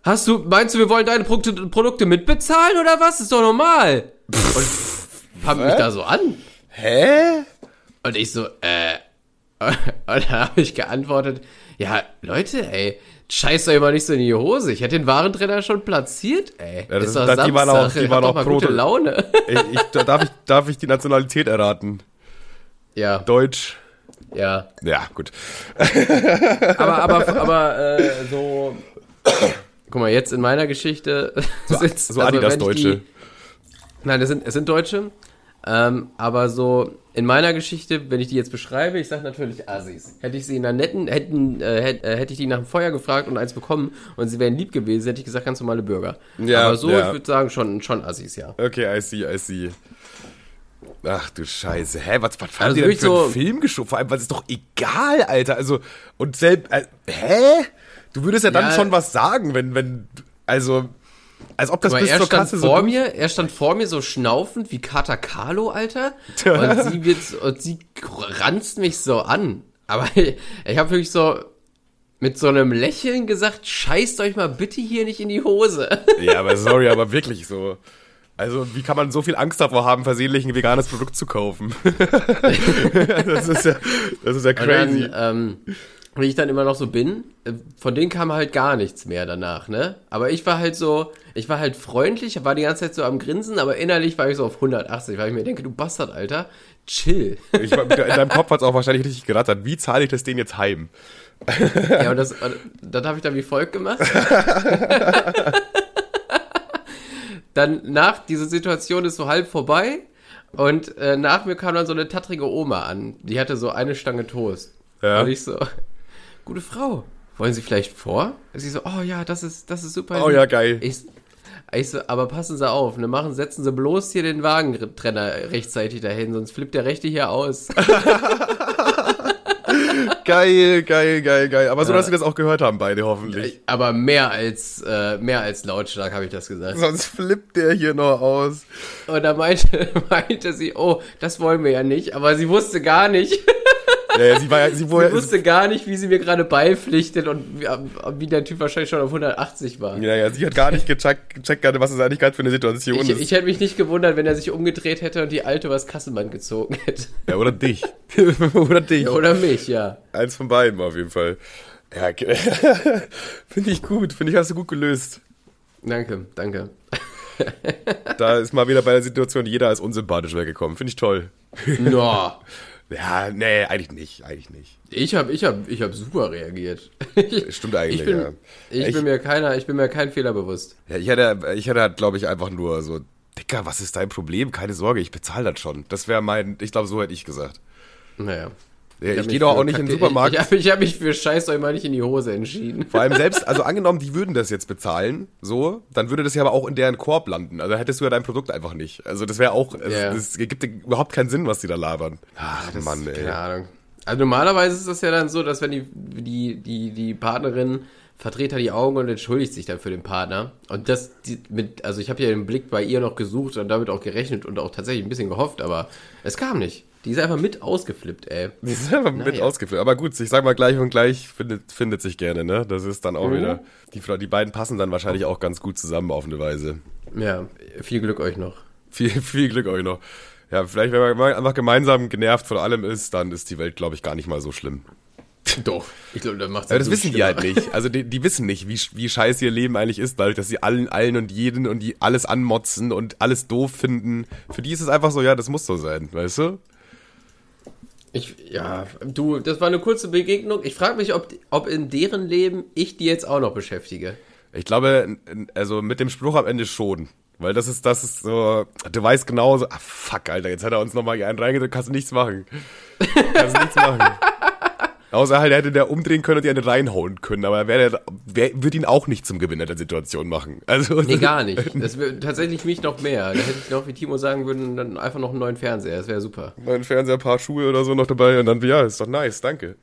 hast du, meinst du, wir wollen deine Produkte, Produkte mitbezahlen oder was? Ist doch normal. Und haben mich da so an. Hä? Und ich so, äh, und dann habe ich geantwortet, ja, Leute, ey, scheißt euch mal nicht so in die Hose. Ich hätte den Warentrenner schon platziert, ey. Ja, das ist doch ist, Samstag, die waren auch, die waren doch auch mal pro, gute Laune. Ich, ich, darf, ich, darf ich die Nationalität erraten? Ja. Deutsch? Ja. Ja, gut. Aber, aber, aber, äh, so, guck mal, jetzt in meiner Geschichte So, sitzt, so Adidas-Deutsche. Die, nein, es sind, es sind Deutsche, ähm, aber so in meiner Geschichte, wenn ich die jetzt beschreibe, ich sag natürlich Assis. Hätte ich sie in einer netten, hätten, äh, hätte, äh, hätte ich die nach dem Feuer gefragt und eins bekommen und sie wären lieb gewesen, hätte ich gesagt, ganz normale Bürger. Ja, aber so, ja. ich würde sagen, schon, schon Assis, ja. Okay, I see, I see. Ach du Scheiße. Hä, was, was haben Also die denn wirklich für so- einen Film geschoben? Vor allem, was ist doch egal, Alter. Also, und selbst, äh, hä? Du würdest ja dann Ja. schon was sagen, wenn, wenn, also, als ob das Aber bis er zur stand Kasse vor so... mir, er stand vor mir so schnaufend wie Kater Carlo, Alter. Und sie wird, und sie ranzt mich so an. Aber ich, ich habe wirklich so mit so einem Lächeln gesagt, scheißt euch mal bitte hier nicht in die Hose. Ja, aber sorry, aber wirklich so. Also, wie kann man so viel Angst davor haben, versehentlich ein veganes Produkt zu kaufen? das ist ja, das ist ja crazy. Und dann, ähm, wie ich dann immer noch so bin, äh, von denen kam halt gar nichts mehr danach, ne? Aber ich war halt so, ich war halt freundlich, war die ganze Zeit so am Grinsen, aber innerlich war ich so auf hundertachtzig, weil ich mir denke, du Bastard, Alter, chill. Ich, in deinem Kopf hat es auch wahrscheinlich richtig gerattert. Wie zahle ich das denen jetzt heim? Ja, und das, und das habe ich dann wie folgt gemacht. Dann nach, diese Situation ist so halb vorbei und äh, nach mir kam dann so eine tattrige Oma an. Die hatte so eine Stange Toast. Ja. Und ich so, gute Frau, wollen Sie vielleicht vor? Und sie so, oh ja, das ist, das ist super. Oh ja, geil. Ich, ich so, aber passen Sie auf, ne, machen, setzen Sie bloß hier den Wagentrenner rechtzeitig dahin, sonst flippt der Rechte hier aus. Geil, geil, geil, geil. Aber so, Ja. dass sie das auch gehört haben, beide hoffentlich. Aber mehr als, äh, mehr als lautstark habe ich das gesagt. Sonst flippt der hier noch aus. Und da meinte, meinte sie, oh, das wollen wir ja nicht. Aber sie wusste gar nicht, Ja, ja, sie war ja, sie, sie woher, wusste gar nicht, wie sie mir gerade beipflichtet und wie, wie der Typ wahrscheinlich schon auf hundertachtzig war. ja, ja, sie hat gar nicht gecheckt, gecheckt gerade, was es eigentlich gerade für eine Situation Ich, ist. ich hätte mich nicht gewundert, wenn er sich umgedreht hätte und die Alte was Kassenband gezogen hätte. Ja, oder dich. oder dich. Ja, oder mich, ja. Eins von beiden auf jeden Fall. Ja, okay. Finde ich gut. Finde ich, hast du gut gelöst. Danke, danke. Da ist mal wieder bei der Situation jeder als unsympathisch weggekommen. Finde ich toll. No. Ja, nee, eigentlich nicht. Eigentlich nicht. Ich habe ich hab, ich hab super reagiert. Stimmt eigentlich, ich bin, ja. Ich, Ich- bin mir keiner, ich bin mir kein Fehler bewusst. Ja, ich hätte, ich hätte halt, glaube ich, einfach nur so, Dicker, was ist dein Problem? Keine Sorge, ich bezahle das schon. Das wäre mein, ich glaube, so hätte ich gesagt. Naja. Ja, ich hab gehe mich doch für auch nicht in den Kacke- Supermarkt. Ich, ich habe ich hab mich für Scheiß euch mal nicht in die Hose entschieden. Vor allem selbst, also angenommen, die würden das jetzt bezahlen, so, dann würde das ja aber auch in deren Korb landen. Also hättest du ja dein Produkt einfach nicht. Also das wäre auch, also Ja. das gibt dir überhaupt keinen Sinn, was die da labern. Ach, Mann, ey. Keine Ahnung. Also normalerweise ist das ja dann so, dass wenn die, die, die, die Partnerin verdreht hat die Augen und entschuldigt sich dann für den Partner. Und das die, mit, also ich habe ja den Blick bei ihr noch gesucht und damit auch gerechnet und auch tatsächlich ein bisschen gehofft, aber es kam nicht. Die ist einfach mit ausgeflippt, ey. Die ist einfach mit Naja. ausgefüllt. Aber gut, ich sag mal, gleich und gleich findet, findet sich gerne, ne? Das ist dann auch Mhm. wieder, die, Frau- die beiden passen dann wahrscheinlich auch ganz gut zusammen auf eine Weise. Ja, viel Glück euch noch. Viel, viel Glück euch noch. Ja, vielleicht, wenn man einfach gemeinsam genervt von allem ist, dann ist die Welt, glaube ich, gar nicht mal so schlimm. Doch. Ich glaube, dann macht's Aber das so wissen die schlimmer. halt nicht. Also die, die wissen nicht, wie, wie scheiße ihr Leben eigentlich ist, dadurch, dass sie allen, allen und jeden und die alles anmotzen und alles doof finden. Für die ist es einfach so, ja, das muss so sein, weißt du? Ich, ja, du, das war eine kurze Begegnung. Ich frage mich, ob, ob in deren Leben ich die jetzt auch noch beschäftige. Ich glaube, also mit dem Spruch am Ende schon. Weil das ist, das ist so, du weißt genau so, ah fuck, Alter, jetzt hat er uns nochmal einen reingedrückt, kannst du nichts machen. Kannst du nichts machen. Außer halt, er hätte der umdrehen können und die eine reinhauen können, aber wer, der, wer würde ihn auch nicht zum Gewinner der Situation machen. Also, Nee, gar nicht. Das wäre tatsächlich mich noch mehr. Da hätte ich noch, wie Timo sagen würden, dann einfach noch einen neuen Fernseher. Das wäre super. Mein Fernseher, ein paar Schuhe oder so noch dabei und dann, ja, ist doch nice, danke.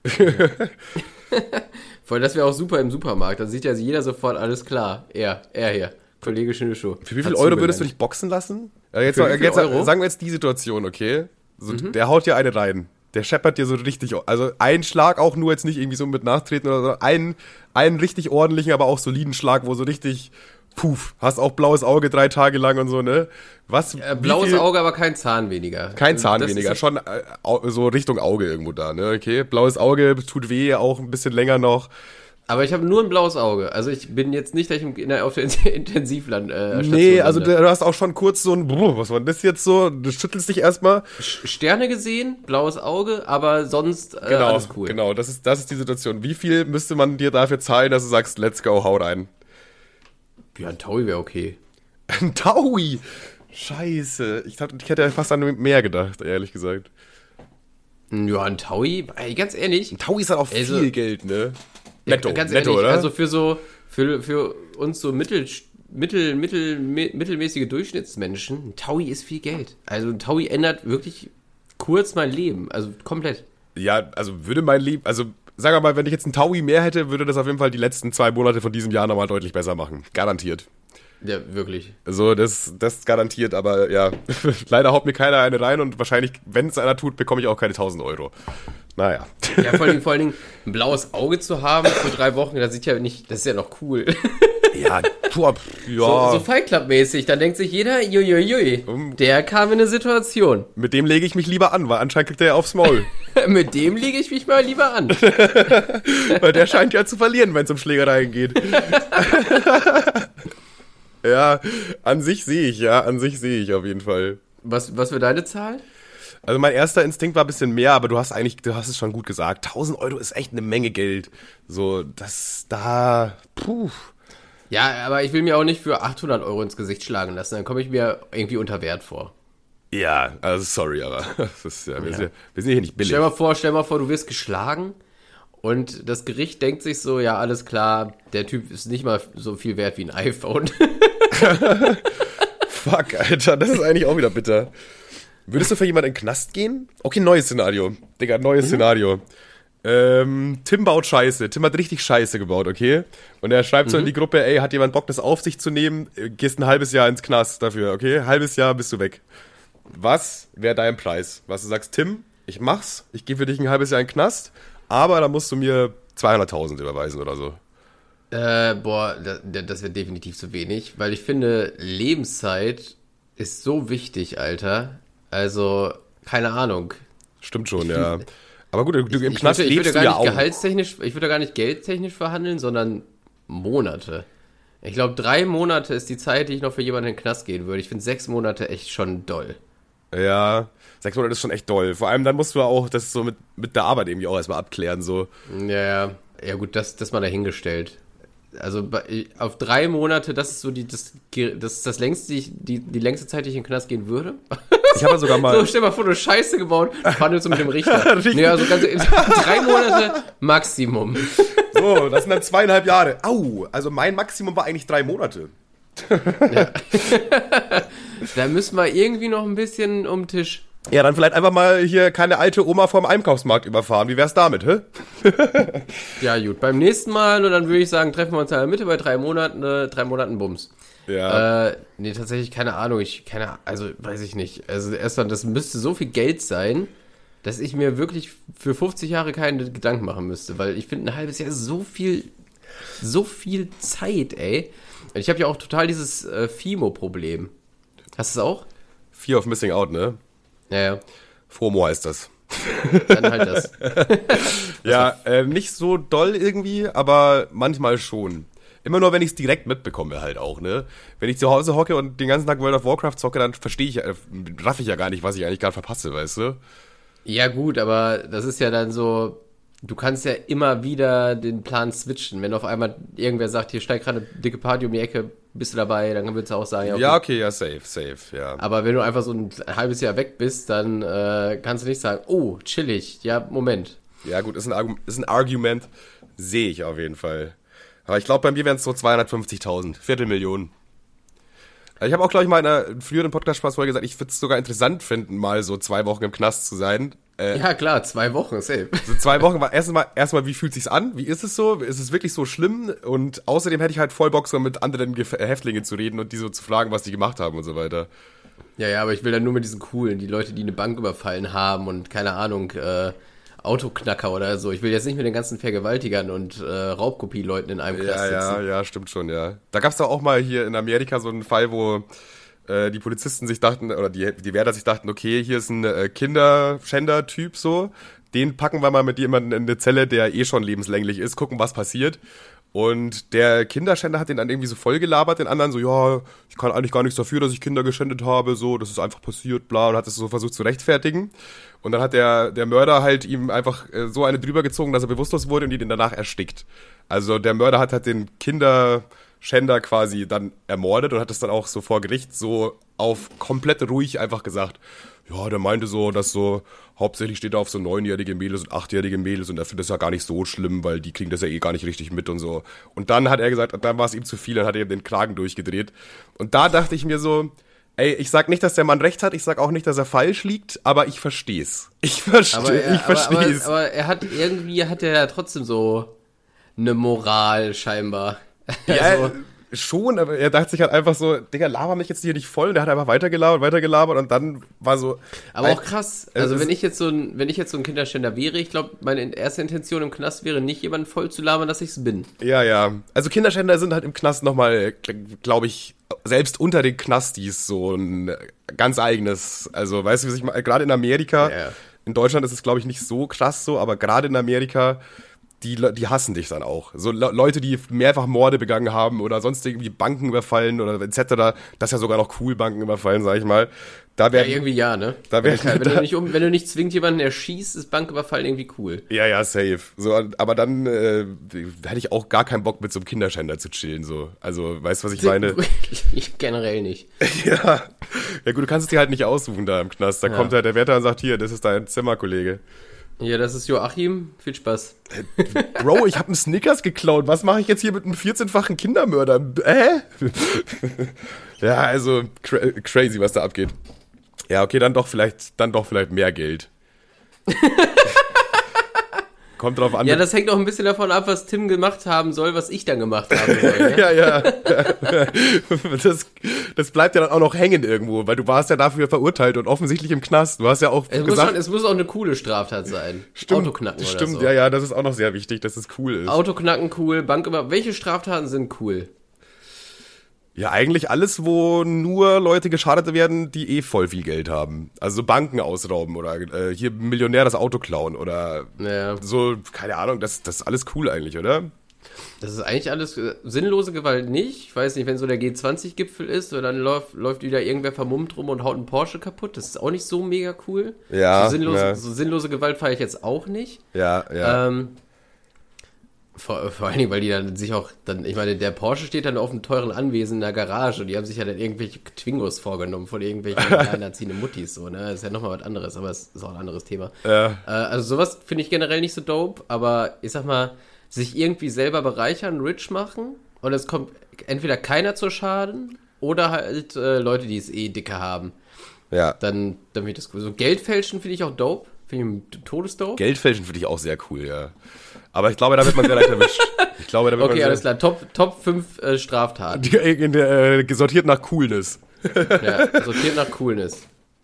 Vor allem, das wäre auch super im Supermarkt. Dann sieht ja jeder sofort, alles klar. Er, er hier. Kollege Schnürschuh. Für wie viel Euro würdest du dich boxen lassen? Ja, jetzt Für mal, wie viel jetzt, Euro? sagen wir jetzt die Situation, okay? So, der haut dir eine rein. Der scheppert dir so richtig, also ein Schlag auch nur jetzt nicht irgendwie so mit Nachtreten oder so, einen, einen richtig ordentlichen, aber auch soliden Schlag, wo so richtig, puff, hast auch blaues Auge drei Tage lang und so, ne? Was? Äh, blaues Auge, aber kein Zahn weniger. Kein Zahn das weniger, schon äh, so Richtung Auge irgendwo da, ne? Okay, blaues Auge tut weh, auch ein bisschen länger noch. Aber ich habe nur ein blaues Auge. Also ich bin jetzt nicht, dass ich in der, auf der Intensivland äh, Nee, also du, du hast auch schon kurz so ein, was war das jetzt so? Du schüttelst dich erstmal. Sterne gesehen, blaues Auge, aber sonst äh, genau, alles cool. Genau, das ist, das ist die Situation. Wie viel müsste man dir dafür zahlen, dass du sagst, let's go, hau rein? Ja, ein Taui wäre okay. Ein Taui? Scheiße. Ich, hab, ich hätte fast an mehr gedacht, ehrlich gesagt. Ja, ein Taui, ey, ganz ehrlich. Ein Taui ist halt auch also, viel Geld, ne? Netto, ja, ganz netto, ehrlich, oder? Also für so, für, für uns so mittel, mittel, mittel, mittelmäßige Durchschnittsmenschen, ein Taui ist viel Geld. Also ein Taui ändert wirklich kurz mein Leben, also komplett. Ja, also würde mein Leben, also sag mal, wenn ich jetzt einen Taui mehr hätte, würde das auf jeden Fall die letzten zwei Monate von diesem Jahr nochmal deutlich besser machen. Garantiert. Ja, wirklich. Also das, das garantiert, aber ja, leider haut mir keiner eine rein und wahrscheinlich, wenn es einer tut, bekomme ich auch keine tausend Euro. Naja. Ja, vor allen Dingen, vor allen Dingen ein blaues Auge zu haben für drei Wochen, das sieht ja nicht, das ist ja noch cool. Ja, tu, ja. So, so Fight Club-mäßig, dann denkt sich jeder, juiuiui, um, der kam in eine Situation. Mit dem lege ich mich lieber an, weil anscheinend kriegt er ja aufs Maul. Mit dem lege ich mich mal lieber an. Weil der scheint ja zu verlieren, wenn es um Schlägereien geht. Ja, an sich sehe ich, ja, an sich sehe ich auf jeden Fall. Was, was für deine Zahl? Also mein erster Instinkt war ein bisschen mehr, aber du hast eigentlich, du hast es schon gut gesagt. tausend Euro ist echt eine Menge Geld. So, das da, puh. Ja, aber ich will mir auch nicht für achthundert Euro ins Gesicht schlagen lassen. Dann komme ich mir irgendwie unter Wert vor. Ja, also sorry, aber das ist, ja, wir, Ja. Sind, ja, wir sind hier nicht billig. Stell mal vor, stell mal vor, du wirst geschlagen und das Gericht denkt sich so, ja, alles klar, der Typ ist nicht mal so viel wert wie ein iPhone. Fuck, Alter, das ist eigentlich auch wieder bitter. Würdest du für jemanden in den Knast gehen? Okay, neues Szenario. Digga, neues mhm. Szenario. Ähm, Tim baut Scheiße. Tim hat richtig Scheiße gebaut, okay? Und er schreibt mhm. so in die Gruppe, ey, hat jemand Bock, das auf sich zu nehmen? Gehst ein halbes Jahr ins Knast dafür, okay? Halbes Jahr bist du weg. Was wäre dein Preis? Was du sagst, Tim, ich mach's, ich gehe für dich ein halbes Jahr in den Knast, aber da musst du mir zweihunderttausend überweisen oder so. Äh, boah, das, das wäre definitiv zu wenig, weil ich finde, Lebenszeit ist so wichtig, Alter. Also, keine Ahnung. Stimmt schon, ich ja. Find, aber gut, du, ich, im Knast ich würde, ich lebst würde du ja gar nicht auch. Gehaltstechnisch, ich würde gar nicht geldtechnisch verhandeln, sondern Monate. Ich glaube, drei Monate ist die Zeit, die ich noch für jemanden in den Knast gehen würde. Ich finde sechs Monate echt schon doll. Ja, sechs Monate ist schon echt doll. Vor allem dann musst du auch das so mit, mit der Arbeit irgendwie auch erstmal abklären, so. Ja, ja. Ja gut, das, das mal dahingestellt. Also bei, auf drei Monate, das ist so die, das, das ist das längste, die, die, die längste Zeit, die ich in den Knast gehen würde. Ich habe ja sogar mal. So, stell mal vor, du Scheiße gebaut, verhandelst du mit dem Richter. Nee, also ganz, drei Monate Maximum. So, das sind dann zweieinhalb Jahre. Au, also mein Maximum war eigentlich drei Monate. Ja. Da müssen wir irgendwie noch ein bisschen um den Tisch. Ja, dann vielleicht einfach mal hier keine alte Oma vom Einkaufsmarkt überfahren. Wie wär's damit, hä? Ja, gut. Beim nächsten Mal, und dann würde ich sagen, treffen wir uns in der Mitte bei drei Monaten, äh, drei Monaten Bums. Ja. Äh, nee, tatsächlich keine Ahnung. Ich, keine, also, weiß ich nicht. Also, erstmal, das müsste so viel Geld sein, dass ich mir wirklich für fünfzig Jahre keine Gedanken machen müsste. Weil ich finde, ein halbes Jahr ist so viel, so viel Zeit, ey. Ich habe ja auch total dieses äh, FIMO-Problem. Hast du es auch? Fear of Missing Out, ne? Ja, ja. FOMO heißt das. Dann halt das. Ja, äh, nicht so doll irgendwie, aber manchmal schon. Immer nur, wenn ich es direkt mitbekomme halt auch, ne? Wenn ich zu Hause hocke und den ganzen Tag World of Warcraft zocke, dann verstehe ich, äh, raff ich ja gar nicht, was ich eigentlich gerade verpasse, weißt du? Ja gut, aber das ist ja dann so, du kannst ja immer wieder den Plan switchen. Wenn auf einmal irgendwer sagt, hier steigt gerade eine dicke Party um die Ecke, bist du dabei, dann würdest du auch sagen, ja okay. Ja, okay, ja, safe, safe, ja. Aber wenn du einfach so ein halbes Jahr weg bist, dann äh, kannst du nicht sagen, oh, chillig, ja, Moment. Ja gut, ist ein, Argu- ist ein Argument, sehe ich auf jeden Fall. Aber ich glaube, bei mir wären es so zweihundertfünfzigtausend, Viertelmillion. Ich habe auch, glaube ich, mal in einer früheren Podcast-Folge gesagt, ich würde es sogar interessant finden, mal so zwei Wochen im Knast zu sein. Äh, Ja klar, zwei Wochen, safe. So zwei Wochen war erstmal, erstmal, wie fühlt sich's an? Wie ist es so? Ist es wirklich so schlimm? Und außerdem hätte ich halt voll Bock, so mit anderen Gef- Häftlingen zu reden und die so zu fragen, was die gemacht haben und so weiter. Ja, ja, aber ich will dann nur mit diesen coolen, die Leute, die eine Bank überfallen haben und keine Ahnung, äh, Autoknacker oder so. Ich will jetzt nicht mit den ganzen Vergewaltigern und äh, Raubkopie-Leuten in einem Knast Ja, sitzen. ja, ja, stimmt schon, ja. Da gab's doch auch mal hier in Amerika so einen Fall, wo äh, die Polizisten sich dachten, oder die, die Wärter sich dachten, okay, hier ist ein äh, Kinderschänder-Typ so, den packen wir mal mit jemandem in eine Zelle, der eh schon lebenslänglich ist, gucken, was passiert. Und der Kinderschänder hat den dann irgendwie so voll gelabert, den anderen so, ja, ich kann eigentlich gar nichts dafür, dass ich Kinder geschändet habe, so, das ist einfach passiert, bla, und hat es so versucht zu rechtfertigen. Und dann hat der, der Mörder halt ihm einfach äh, so eine drüber gezogen, dass er bewusstlos wurde und ihn danach erstickt. Also der Mörder hat halt den Kinderschänder quasi dann ermordet und hat es dann auch so vor Gericht so auf komplett ruhig einfach gesagt, ja, der meinte so, dass so, hauptsächlich steht er auf so neunjährige Mädels und achtjährige Mädels und er findet das ja gar nicht so schlimm, weil die kriegen das ja eh gar nicht richtig mit und so. Und dann hat er gesagt, dann war es ihm zu viel, dann hat er ihm den Kragen durchgedreht. Und da dachte ich mir so, ey, ich sag nicht, dass der Mann recht hat, ich sag auch nicht, dass er falsch liegt, aber ich versteh's. Ich verstehe, ich versteh's. Aber, aber, aber er hat irgendwie, hat er ja trotzdem so eine Moral scheinbar. Ja, Also, schon, aber er dachte sich halt einfach so, Digga, laber mich jetzt hier nicht voll. Und der hat einfach weitergelabert, weitergelabert und dann war so. aber ein, auch krass. Also es wenn ist- ich jetzt so ein, wenn ich jetzt so ein Kinderschänder wäre, ich glaube, meine erste Intention im Knast wäre nicht, jemanden voll zu labern, dass ich's bin. Ja, ja. Also Kinderschänder sind halt im Knast nochmal, glaube ich, selbst unter den Knastis so ein ganz eigenes. Also, weißt du, wie sich mal, gerade in Amerika, Ja. in Deutschland ist es, glaube ich, nicht so krass so, aber gerade in Amerika, die, Le- die hassen dich dann auch. So Le- Leute, die mehrfach Morde begangen haben oder sonst irgendwie Banken überfallen oder et cetera. Das ist ja sogar noch cool, Banken überfallen, sag ich mal. Da Ja, werden, irgendwie ja, ne? Da wenn, wär- du, kein- wenn, da- du nicht um, wenn du nicht zwingend jemanden erschießt, ist Banküberfallen irgendwie cool. Ja, ja, safe. So, aber dann äh, hätte ich auch gar keinen Bock mit so einem Kinderschänder zu chillen. So. Also, weißt du, was ich meine? Ich generell nicht. Ja. Ja gut, du kannst es dir halt nicht aussuchen da im Knast. Da Ja. kommt halt der Wärter und sagt, hier, das ist dein Zimmerkollege. Ja, das ist Joachim. Viel Spaß. Bro, ich habe einen Snickers geklaut. Was mache ich jetzt hier mit einem vierzehnfachen Kindermörder? Hä? Ja, also cra crazy, was da abgeht. Ja, okay, dann doch vielleicht, dann doch vielleicht mehr Geld. Kommt drauf an. Ja, das hängt auch ein bisschen davon ab, was Tim gemacht haben soll, was ich dann gemacht haben soll. Ne? ja, ja. Das, das bleibt ja dann auch noch hängen irgendwo, weil du warst ja dafür verurteilt und offensichtlich im Knast. Du hast ja auch Es muss, gesagt, schon, es muss auch eine coole Straftat sein. stimmt, Autoknacken oder stimmt, so. ja, ja, das ist auch noch sehr wichtig, dass es cool ist. Autoknacken cool, Banküber... Welche Straftaten sind cool? Ja, eigentlich alles, wo nur Leute geschadet werden, die eh voll viel Geld haben. Also so Banken ausrauben oder äh, hier Millionär das Auto klauen oder Ja. so, keine Ahnung, das, das ist alles cool eigentlich, oder? Das ist eigentlich alles äh, sinnlose Gewalt nicht. Ich weiß nicht, wenn so der G zwanzig Gipfel ist, und dann läuft, läuft wieder irgendwer vermummt rum und haut einen Porsche kaputt. Das ist auch nicht so mega cool. Ja, So sinnlose, ja. so sinnlose Gewalt feiere ich jetzt auch nicht. Ja, ja. Ähm, vor, vor allen Dingen, weil die dann sich auch, dann, ich meine, der Porsche steht dann auf einem teuren Anwesen in der Garage und die haben sich ja dann irgendwelche Twingos vorgenommen von irgendwelchen alleinerziehenden Muttis, so, ne? Das ist ja nochmal was anderes, aber es ist auch ein anderes Thema. Ja. Äh, also sowas finde ich generell nicht so dope, aber ich sag mal, sich irgendwie selber bereichern, rich machen und es kommt entweder keiner zu Schaden oder halt äh, Leute, die es eh dicker haben. ja. Dann, dann finde ich das cool. So Geld fälschen finde ich auch dope. Finde ich todesdope. Geldfälschen finde ich auch sehr cool, ja. Aber ich glaube, da wird man sehr leicht erwischt. Ich glaube, da wird Okay, man alles sehr, klar. Top, Top fünf äh, Straftaten. Die, in der, äh, gesortiert nach Coolness. Ja, sortiert nach Coolness.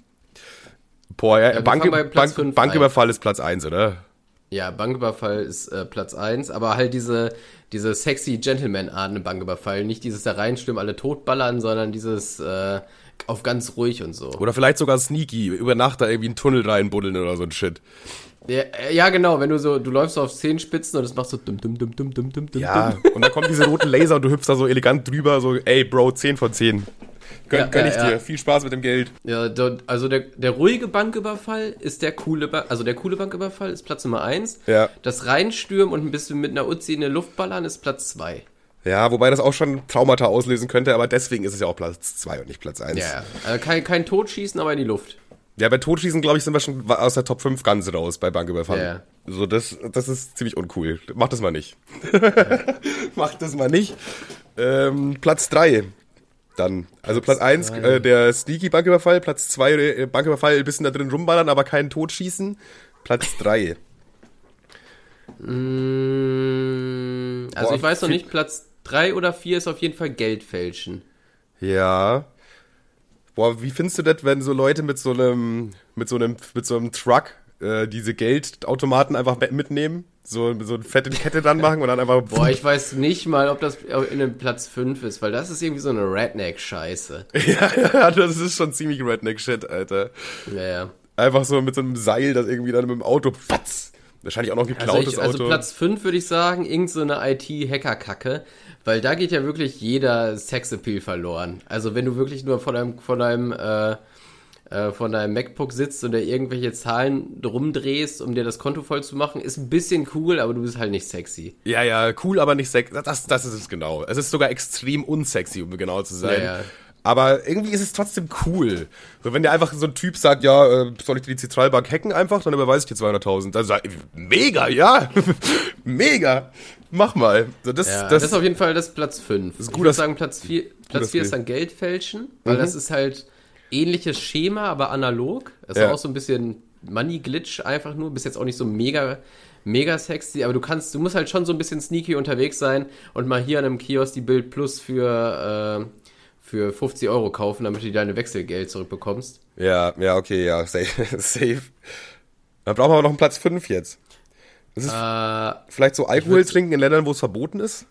Boah, ja, wir Bank, fangen bei Platz Bank, fünf Banküberfall ist Platz eins, oder? Ja, Banküberfall ist äh, Platz eins, aber halt diese, diese sexy Gentleman-Art im Banküberfall. Nicht dieses da reinstürmen, alle totballern, sondern dieses äh, auf ganz ruhig und so. Oder vielleicht sogar sneaky, über Nacht da irgendwie einen Tunnel reinbuddeln oder so ein Shit. Ja, äh, ja, genau, wenn du so, du läufst so auf Zehenspitzen und es machst so dum dum dum dum dum dum dum. Ja, und dann kommen diese roten Laser und du hüpfst da so elegant drüber, so, ey, Bro, zehn von zehn. Gönn, Ja, gönn ja, ich ja. dir. Viel Spaß mit dem Geld. Ja, dort, also der, der ruhige Banküberfall ist der coole, ba also der coole Banküberfall ist Platz Nummer eins. Ja. Das Reinstürmen und ein bisschen mit einer Uzi in die Luft ballern ist Platz zwei. Ja, wobei das auch schon Traumata auslösen könnte, aber deswegen ist es ja auch Platz zwei und nicht Platz eins. Ja, also kein, kein Totschießen, aber in die Luft. Ja, bei Totschießen, glaube ich, sind wir schon aus der Top fünf ganz raus bei Banküberfall. Ja. So, das, das ist ziemlich uncool. Mach das mal nicht. Mach das mal nicht. Ähm, Platz drei. Dann. Also Platz eins, äh, der Sneaky Banküberfall. Platz zwei, äh, Banküberfall, ein bisschen da drin rumballern, aber keinen Totschießen. Platz drei. Mm, also Boah, ich weiß noch fi- nicht, Platz drei oder vier ist auf jeden Fall Geld fälschen. Ja. Boah, wie findest du das, wenn so Leute mit so einem, mit so einem, mit so einem Truck äh, diese Geldautomaten einfach mitnehmen? So, so eine fette Kette dann machen und dann einfach... Boah, ich weiß nicht mal, ob das in dem Platz fünf ist, weil das ist irgendwie so eine Redneck-Scheiße. ja, ja, das ist schon ziemlich Redneck-Shit, Alter. Ja, ja. Einfach so mit so einem Seil, das irgendwie dann mit dem Auto... Fatz! Wahrscheinlich auch noch geklautes also ich, Auto. Also Platz fünf würde ich sagen, irgend so eine I T-Hacker-Kacke, weil da geht ja wirklich jeder Sexappeal verloren. Also wenn du wirklich nur von deinem, von deinem, äh, äh, von deinem MacBook sitzt und da irgendwelche Zahlen rumdrehst, um dir das Konto voll zu machen, ist ein bisschen cool, aber du bist halt nicht sexy. Ja, ja, cool, aber nicht sexy. Das, das ist es genau. Es ist sogar extrem unsexy, um genau zu sein. Ja, ja. Aber irgendwie ist es trotzdem cool. So, wenn dir einfach so ein Typ sagt, ja, äh, soll ich dir die Zentralbank hacken einfach, dann überweise ich dir zweihunderttausend. Dann sag ich, mega, ja, mega, mach mal. So, das, Ja, das, das ist auf jeden Fall das Platz fünf. ist Ich gut, würde dass- sagen, Platz vier, Platz vier Spiel. ist dann Geld fälschen, weil Mhm. das ist halt ähnliches Schema, aber analog. Das Ja. ist auch so ein bisschen Money-Glitch einfach nur. Bist jetzt auch nicht so mega, mega sexy, aber du kannst, du musst halt schon so ein bisschen sneaky unterwegs sein und mal hier an einem Kiosk die Bild Plus für, äh, für fünfzig Euro kaufen, damit du deine Wechselgeld zurückbekommst. ja, ja, okay, ja, safe. safe. Dann brauchen wir aber noch einen Platz fünf jetzt. Das ist Äh, vielleicht so Alkohol würd- trinken in Ländern, wo es verboten ist?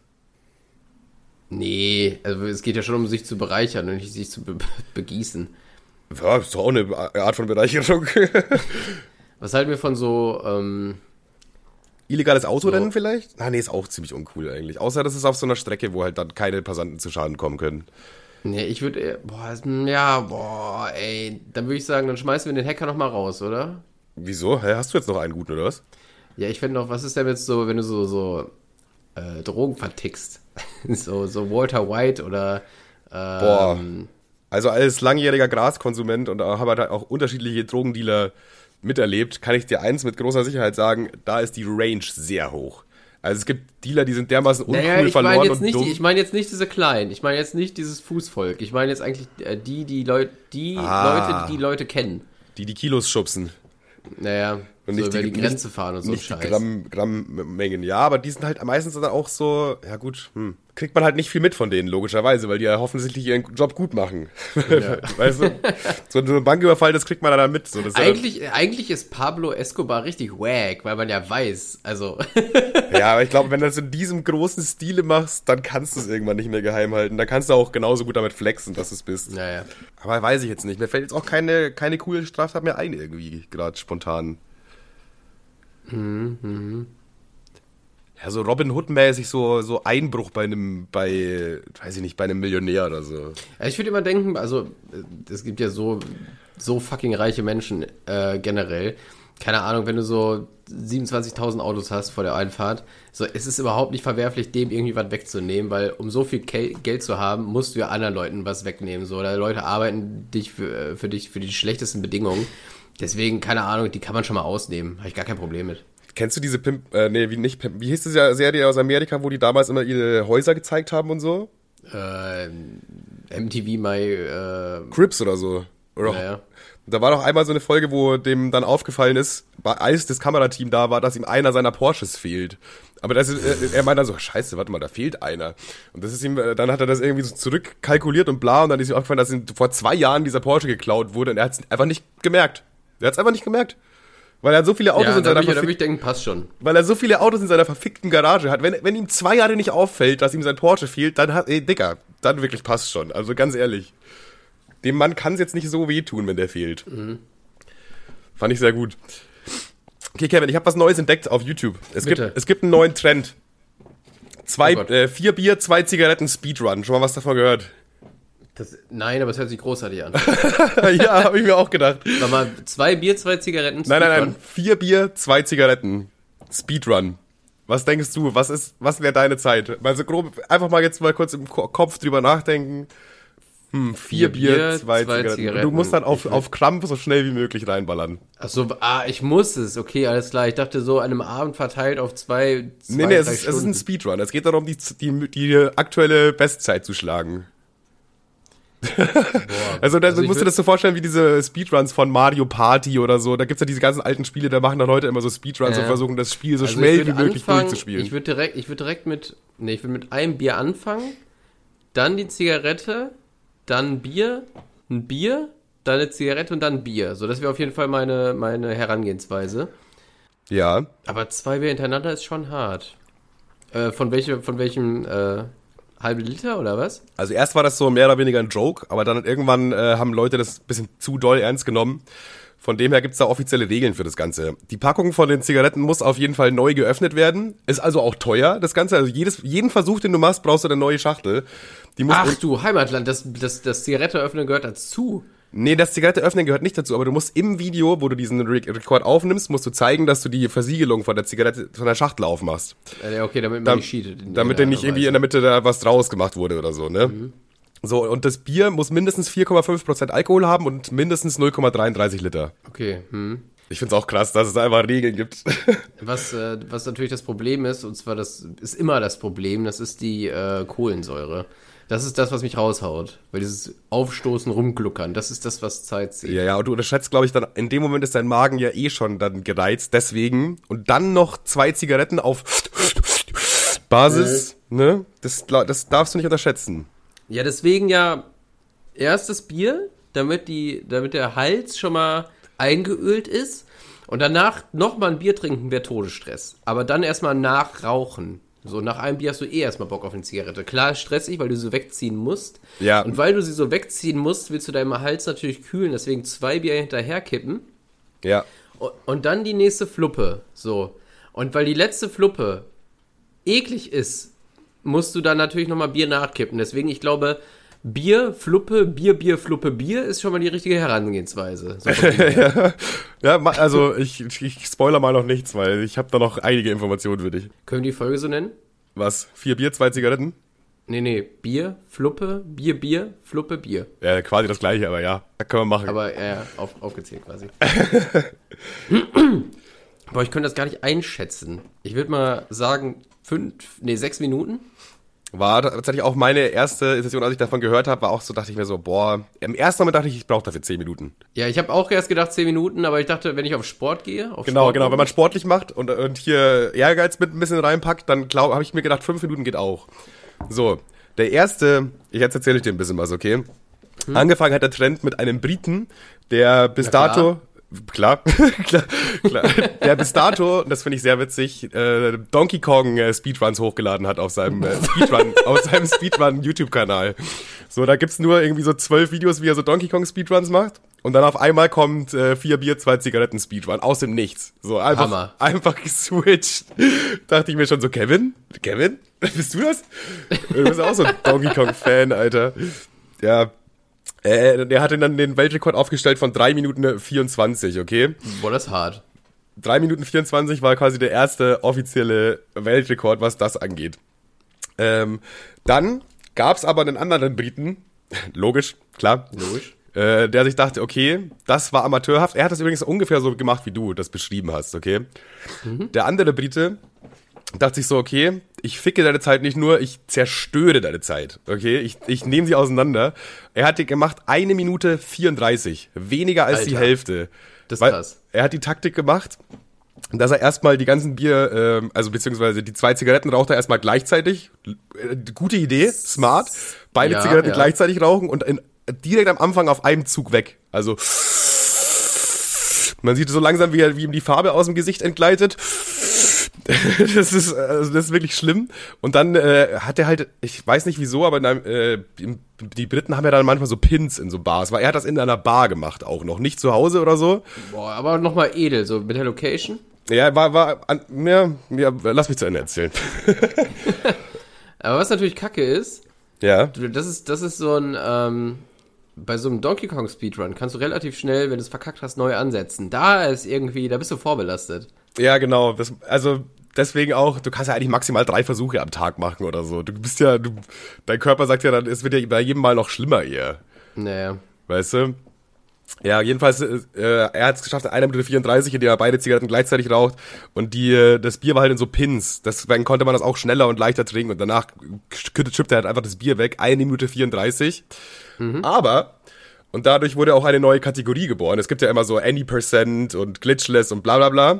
nee, also es geht ja schon um sich zu bereichern und nicht sich zu be begießen. Ja, ist doch auch eine Art von Bereicherung. Was halten wir von so, ähm, Illegales Autorennen So. vielleicht? Ah, nee, ist auch ziemlich uncool eigentlich. Außer das ist auf so einer Strecke, wo halt dann keine Passanten zu Schaden kommen können. nee, ich würde, boah, ist- ja, boah, ey, dann würde ich sagen, dann schmeißen wir den Hacker nochmal raus, oder? Wieso? Hä, hast du jetzt noch einen guten, oder was? Ja, ich fände noch, was ist denn jetzt so, wenn du so, so, äh, Drogen vertickst? so, so Walter White oder, ähm, Boah. Also als langjähriger Graskonsument und habe halt auch unterschiedliche Drogendealer miterlebt, kann ich dir eins mit großer Sicherheit sagen, da ist die Range sehr hoch. Also es gibt Dealer, die sind dermaßen uncool, naja, ich verloren meine jetzt und nicht, dumm. die, ich meine jetzt nicht diese Kleinen, ich meine jetzt nicht dieses Fußvolk, ich meine jetzt eigentlich äh, die, die Leute, die Ah. Leute, die die Leute kennen. die die Kilos schubsen. Naja, Und so nicht über die, die- Grenze nicht- fahren und so Nicht die Scheiß. Gramm, Grammmengen. Ja, aber die sind halt meistens dann auch so, ja gut, hm, kriegt man halt nicht viel mit von denen, logischerweise, weil die ja offensichtlich ihren Job gut machen. Ja. Weißt du? So ein Banküberfall, das kriegt man dann mit. So, das ist ja dann- Eigentlich, eigentlich ist Pablo Escobar richtig wack, weil man ja weiß, also Ja, aber ich glaube, wenn du das in diesem großen Stile machst, dann kannst du es irgendwann nicht mehr geheim halten. Dann kannst du auch genauso gut damit flexen, dass du es bist. naja. Aber weiß ich jetzt nicht. Mir fällt jetzt auch keine, keine coole Straftat mehr ein, irgendwie, gerade spontan. Ja, so Robin Hood-mäßig, so, so Einbruch bei einem, bei, weiß ich nicht, bei einem Millionär oder so. Ja, ich würde immer denken, also äh, es gibt ja so, so fucking reiche Menschen äh, generell. Keine Ahnung, wenn du so siebenundzwanzigtausend Autos hast vor der Einfahrt, so, es ist überhaupt nicht verwerflich, dem irgendwie was wegzunehmen, weil um so viel Ke Geld zu haben, musst du ja anderen Leuten was wegnehmen. So, oder Leute arbeiten dich für, für dich für die schlechtesten Bedingungen. Deswegen, keine Ahnung, die kann man schon mal ausnehmen. Habe ich gar kein Problem mit. Kennst du diese Pimp, äh, nee, wie nicht Pimp, wie hieß diese Serie aus Amerika, wo die damals immer ihre Häuser gezeigt haben und so? Äh, M T V My, äh, Crips oder so. Oder naja. Da war doch einmal so eine Folge, wo dem dann aufgefallen ist, als das Kamerateam da war, dass ihm einer seiner Porsches fehlt. Aber das ist, er, er meint dann so, scheiße, warte mal, da fehlt einer. Und das ist ihm, dann hat er das irgendwie so zurückkalkuliert und bla, und dann ist ihm aufgefallen, dass ihm vor zwei Jahren dieser Porsche geklaut wurde und er hat es einfach nicht gemerkt. Er hat es einfach nicht gemerkt. Weil er so viele Autos Ja, in da seiner würde ich, da verfick- würd ich denken, passt schon. weil er so viele Autos in seiner verfickten Garage hat. Wenn, wenn ihm zwei Jahre nicht auffällt, dass ihm sein Porsche fehlt, dann hat, ey, Dicker, dann wirklich passt schon. Also ganz ehrlich. Dem Mann kann es jetzt nicht so wehtun, wenn der fehlt. Mhm. Fand ich sehr gut. Okay, Kevin, ich habe was Neues entdeckt auf YouTube. Es Bitte. gibt, es gibt einen neuen Trend. Zwei, Oh Gott. äh, vier Bier, zwei Zigaretten, Speedrun. Schon mal was davon gehört? Das, nein, aber es hört sich großartig an. Ja, habe ich mir auch gedacht. Sag mal, zwei Bier, zwei Zigaretten. Nein, nein, Speedrun. nein. Vier Bier, zwei Zigaretten. Speedrun. Was denkst du? Was ist, was wäre deine Zeit? Mal so grob, einfach mal jetzt mal kurz im Ko- Kopf drüber nachdenken. Hm, vier, Vier Bier, Bier, zwei, zwei Zigaretten. Zigaretten. Und du musst dann auf, Ich will- auf Krampf so schnell wie möglich reinballern. Ach so, ah, ich muss es. Okay, alles klar. Ich dachte so an einem Abend verteilt auf zwei, zwei Nee, nee, es drei ist, es ist ein Stunden. Speedrun. Es geht darum, die, die, die aktuelle Bestzeit zu schlagen. Also, da Also ich musst du würd- das so vorstellen wie diese Speedruns von Mario Party oder so. Da gibt's ja diese ganzen alten Spiele, da machen dann Leute immer so Speedruns Ja. und versuchen das Spiel so Also schnell ich wie würd möglich anfangen- durchzuspielen. Ich würde direkt, ich würde direkt mit, nee, ich würde mit einem Bier anfangen, dann die Zigarette, dann Bier, ein Bier, dann eine Zigarette und dann ein Bier. So, das wäre auf jeden Fall meine, meine Herangehensweise. Ja. Aber zwei Bier hintereinander ist schon hart. Äh, von, welche, von welchem, äh, halbe Liter oder was? Also erst war das so mehr oder weniger ein Joke, aber dann irgendwann äh, haben Leute das ein bisschen zu doll ernst genommen. Von dem her gibt's da offizielle Regeln für das Ganze. Die Packung von den Zigaretten muss auf jeden Fall neu geöffnet werden. Ist also auch teuer, das Ganze. Also jedes, jeden Versuch, den du machst, brauchst du eine neue Schachtel. Die muss Ach du, Heimatland, das, das, das Zigarette öffnen gehört dazu. Nee, das Zigarette öffnen gehört nicht dazu, aber du musst im Video, wo du diesen Re- Rekord aufnimmst, musst du zeigen, dass du die Versiegelung von der Zigarette, von der Schachtel aufmachst. Ja, okay, damit man da, nicht cheatet. Damit dir nicht irgendwie in der Mitte da was draus gemacht wurde oder so, ne? Mhm. So, und das Bier muss mindestens vier Komma fünf Prozent Alkohol haben und mindestens null Komma dreiunddreißig Liter. Okay, hm. Ich find's auch krass, dass es da einfach Regeln gibt. Was, äh, was natürlich das Problem ist, und zwar das ist immer das Problem, das ist die äh, Kohlensäure. Das ist das, was mich raushaut. Weil dieses Aufstoßen, Rumgluckern, das ist das, was Zeit zieht. Ja, ja, und du unterschätzt, glaube ich, dann, in dem Moment ist dein Magen ja eh schon dann gereizt, deswegen. Und dann noch zwei Zigaretten auf Basis, äh. ne? Das, das darfst du nicht unterschätzen. Ja, deswegen ja erstes Bier, damit die, damit der Hals schon mal eingeölt ist. Und danach nochmal ein Bier trinken wäre Todesstress. Aber dann erstmal nachrauchen. So, nach einem Bier hast du eh erstmal Bock auf eine Zigarette. Klar, ist stressig, weil du sie wegziehen musst. Ja. Und weil du sie so wegziehen musst, willst du deinem Hals natürlich kühlen. Deswegen zwei Bier hinterher kippen. Ja. Und, und dann die nächste Fluppe. So. Und weil die letzte Fluppe eklig ist, musst du dann natürlich nochmal Bier nachkippen. Deswegen, ich glaube, Bier, Fluppe, Bier, Bier, Fluppe, Bier ist schon mal die richtige Herangehensweise. So ja, ja, also ich, ich spoiler mal noch nichts, weil ich habe da noch einige Informationen für dich. Können wir die Folge so nennen? Was? Vier Bier, zwei Zigaretten? Nee, nee, Bier, Fluppe, Bier, Bier, Fluppe, Bier. Ja, quasi das gleiche, aber ja, das können wir machen. Aber ja, ja auf, aufgezählt quasi. Boah, ich könnte das gar nicht einschätzen. Ich würde mal sagen, fünf, nee, sechs Minuten. War tatsächlich auch meine erste Session, als ich davon gehört habe, war auch so, dachte ich mir so, boah, im ersten Moment dachte ich, ich brauche dafür zehn Minuten. Ja, ich habe auch erst gedacht zehn Minuten, aber ich dachte, wenn ich auf Sport gehe, auf Genau, Sport genau, wenn man sportlich macht und, und hier Ehrgeiz mit ein bisschen reinpackt, dann habe ich mir gedacht, fünf Minuten geht auch. So, der erste, ich jetzt erzähle ich dir ein bisschen was, okay? Hm. Angefangen hat der Trend mit einem Briten, der bis dato... Klar, klar, klar. Der bis dato, das finde ich sehr witzig, äh, Donkey Kong äh, Speedruns hochgeladen hat auf seinem äh, Speedrun, auf seinem Speedrun YouTube-Kanal. So, da gibt's nur irgendwie so zwölf Videos, wie er so Donkey Kong Speedruns macht. Und dann auf einmal kommt äh, vier Bier, zwei Zigaretten Speedrun aus dem Nichts. So einfach, Hammer. einfach geswitcht. Dachte ich mir schon so, Kevin, Kevin, bist du das? Du bist auch so ein Donkey Kong Fan, Alter. Ja. Äh, der hatte dann den Weltrekord aufgestellt von drei Minuten vierundzwanzig, okay? Boah, das ist hart. drei Minuten vierundzwanzig war quasi der erste offizielle Weltrekord, was das angeht. Ähm, dann gab's aber einen anderen Briten, logisch, klar, logisch, äh, der sich dachte, okay, das war amateurhaft. Er hat das übrigens ungefähr so gemacht, wie du das beschrieben hast, okay? Mhm. Der andere Brite dachte sich so, okay, ich ficke deine Zeit nicht nur, ich zerstöre deine Zeit, okay? Ich, ich nehme sie auseinander. Er hat die gemacht eine Minute vierunddreißig, weniger als Alter, die Hälfte. Das ist krass. Er hat die Taktik gemacht, dass er erstmal die ganzen Bier, äh, also beziehungsweise die zwei Zigaretten raucht er erstmal gleichzeitig. Äh, gute Idee, smart. Beide ja, Zigaretten ja. gleichzeitig rauchen und in, direkt am Anfang auf einem Zug weg. Also man sieht so langsam, wie, er, wie ihm die Farbe aus dem Gesicht entgleitet. Das ist, also das ist wirklich schlimm. Und dann äh, hat er halt, ich weiß nicht wieso, aber in, äh, die Briten haben ja dann manchmal so Pins in so Bars, weil er hat das in einer Bar gemacht auch noch, nicht zu Hause oder so. Boah, aber nochmal edel, so mit der Location. Ja, war, war, an, ja, ja, lass mich zu Ende erzählen. Aber was natürlich kacke ist, ja, das ist, das ist so ein, ähm, bei so einem Donkey Kong Speedrun kannst du relativ schnell, wenn du es verkackt hast, neu ansetzen. Da ist irgendwie, da bist du vorbelastet. Ja, genau. Das, also deswegen auch, du kannst ja eigentlich maximal drei Versuche am Tag machen oder so. Du bist ja, du, dein Körper sagt ja dann, es wird ja bei jedem Mal noch schlimmer eher. Naja. Weißt du? Ja, jedenfalls, äh, er hat es geschafft in einer Minute vierunddreißig, in der er beide Zigaretten gleichzeitig raucht. Und die, das Bier war halt in so Pins. Deswegen konnte man das auch schneller und leichter trinken. Und danach schüttet er halt einfach das Bier weg. Eine Minute vierunddreißig. Mhm. Aber... Und dadurch wurde auch eine neue Kategorie geboren. Es gibt ja immer so Any Percent und Glitchless und bla bla bla.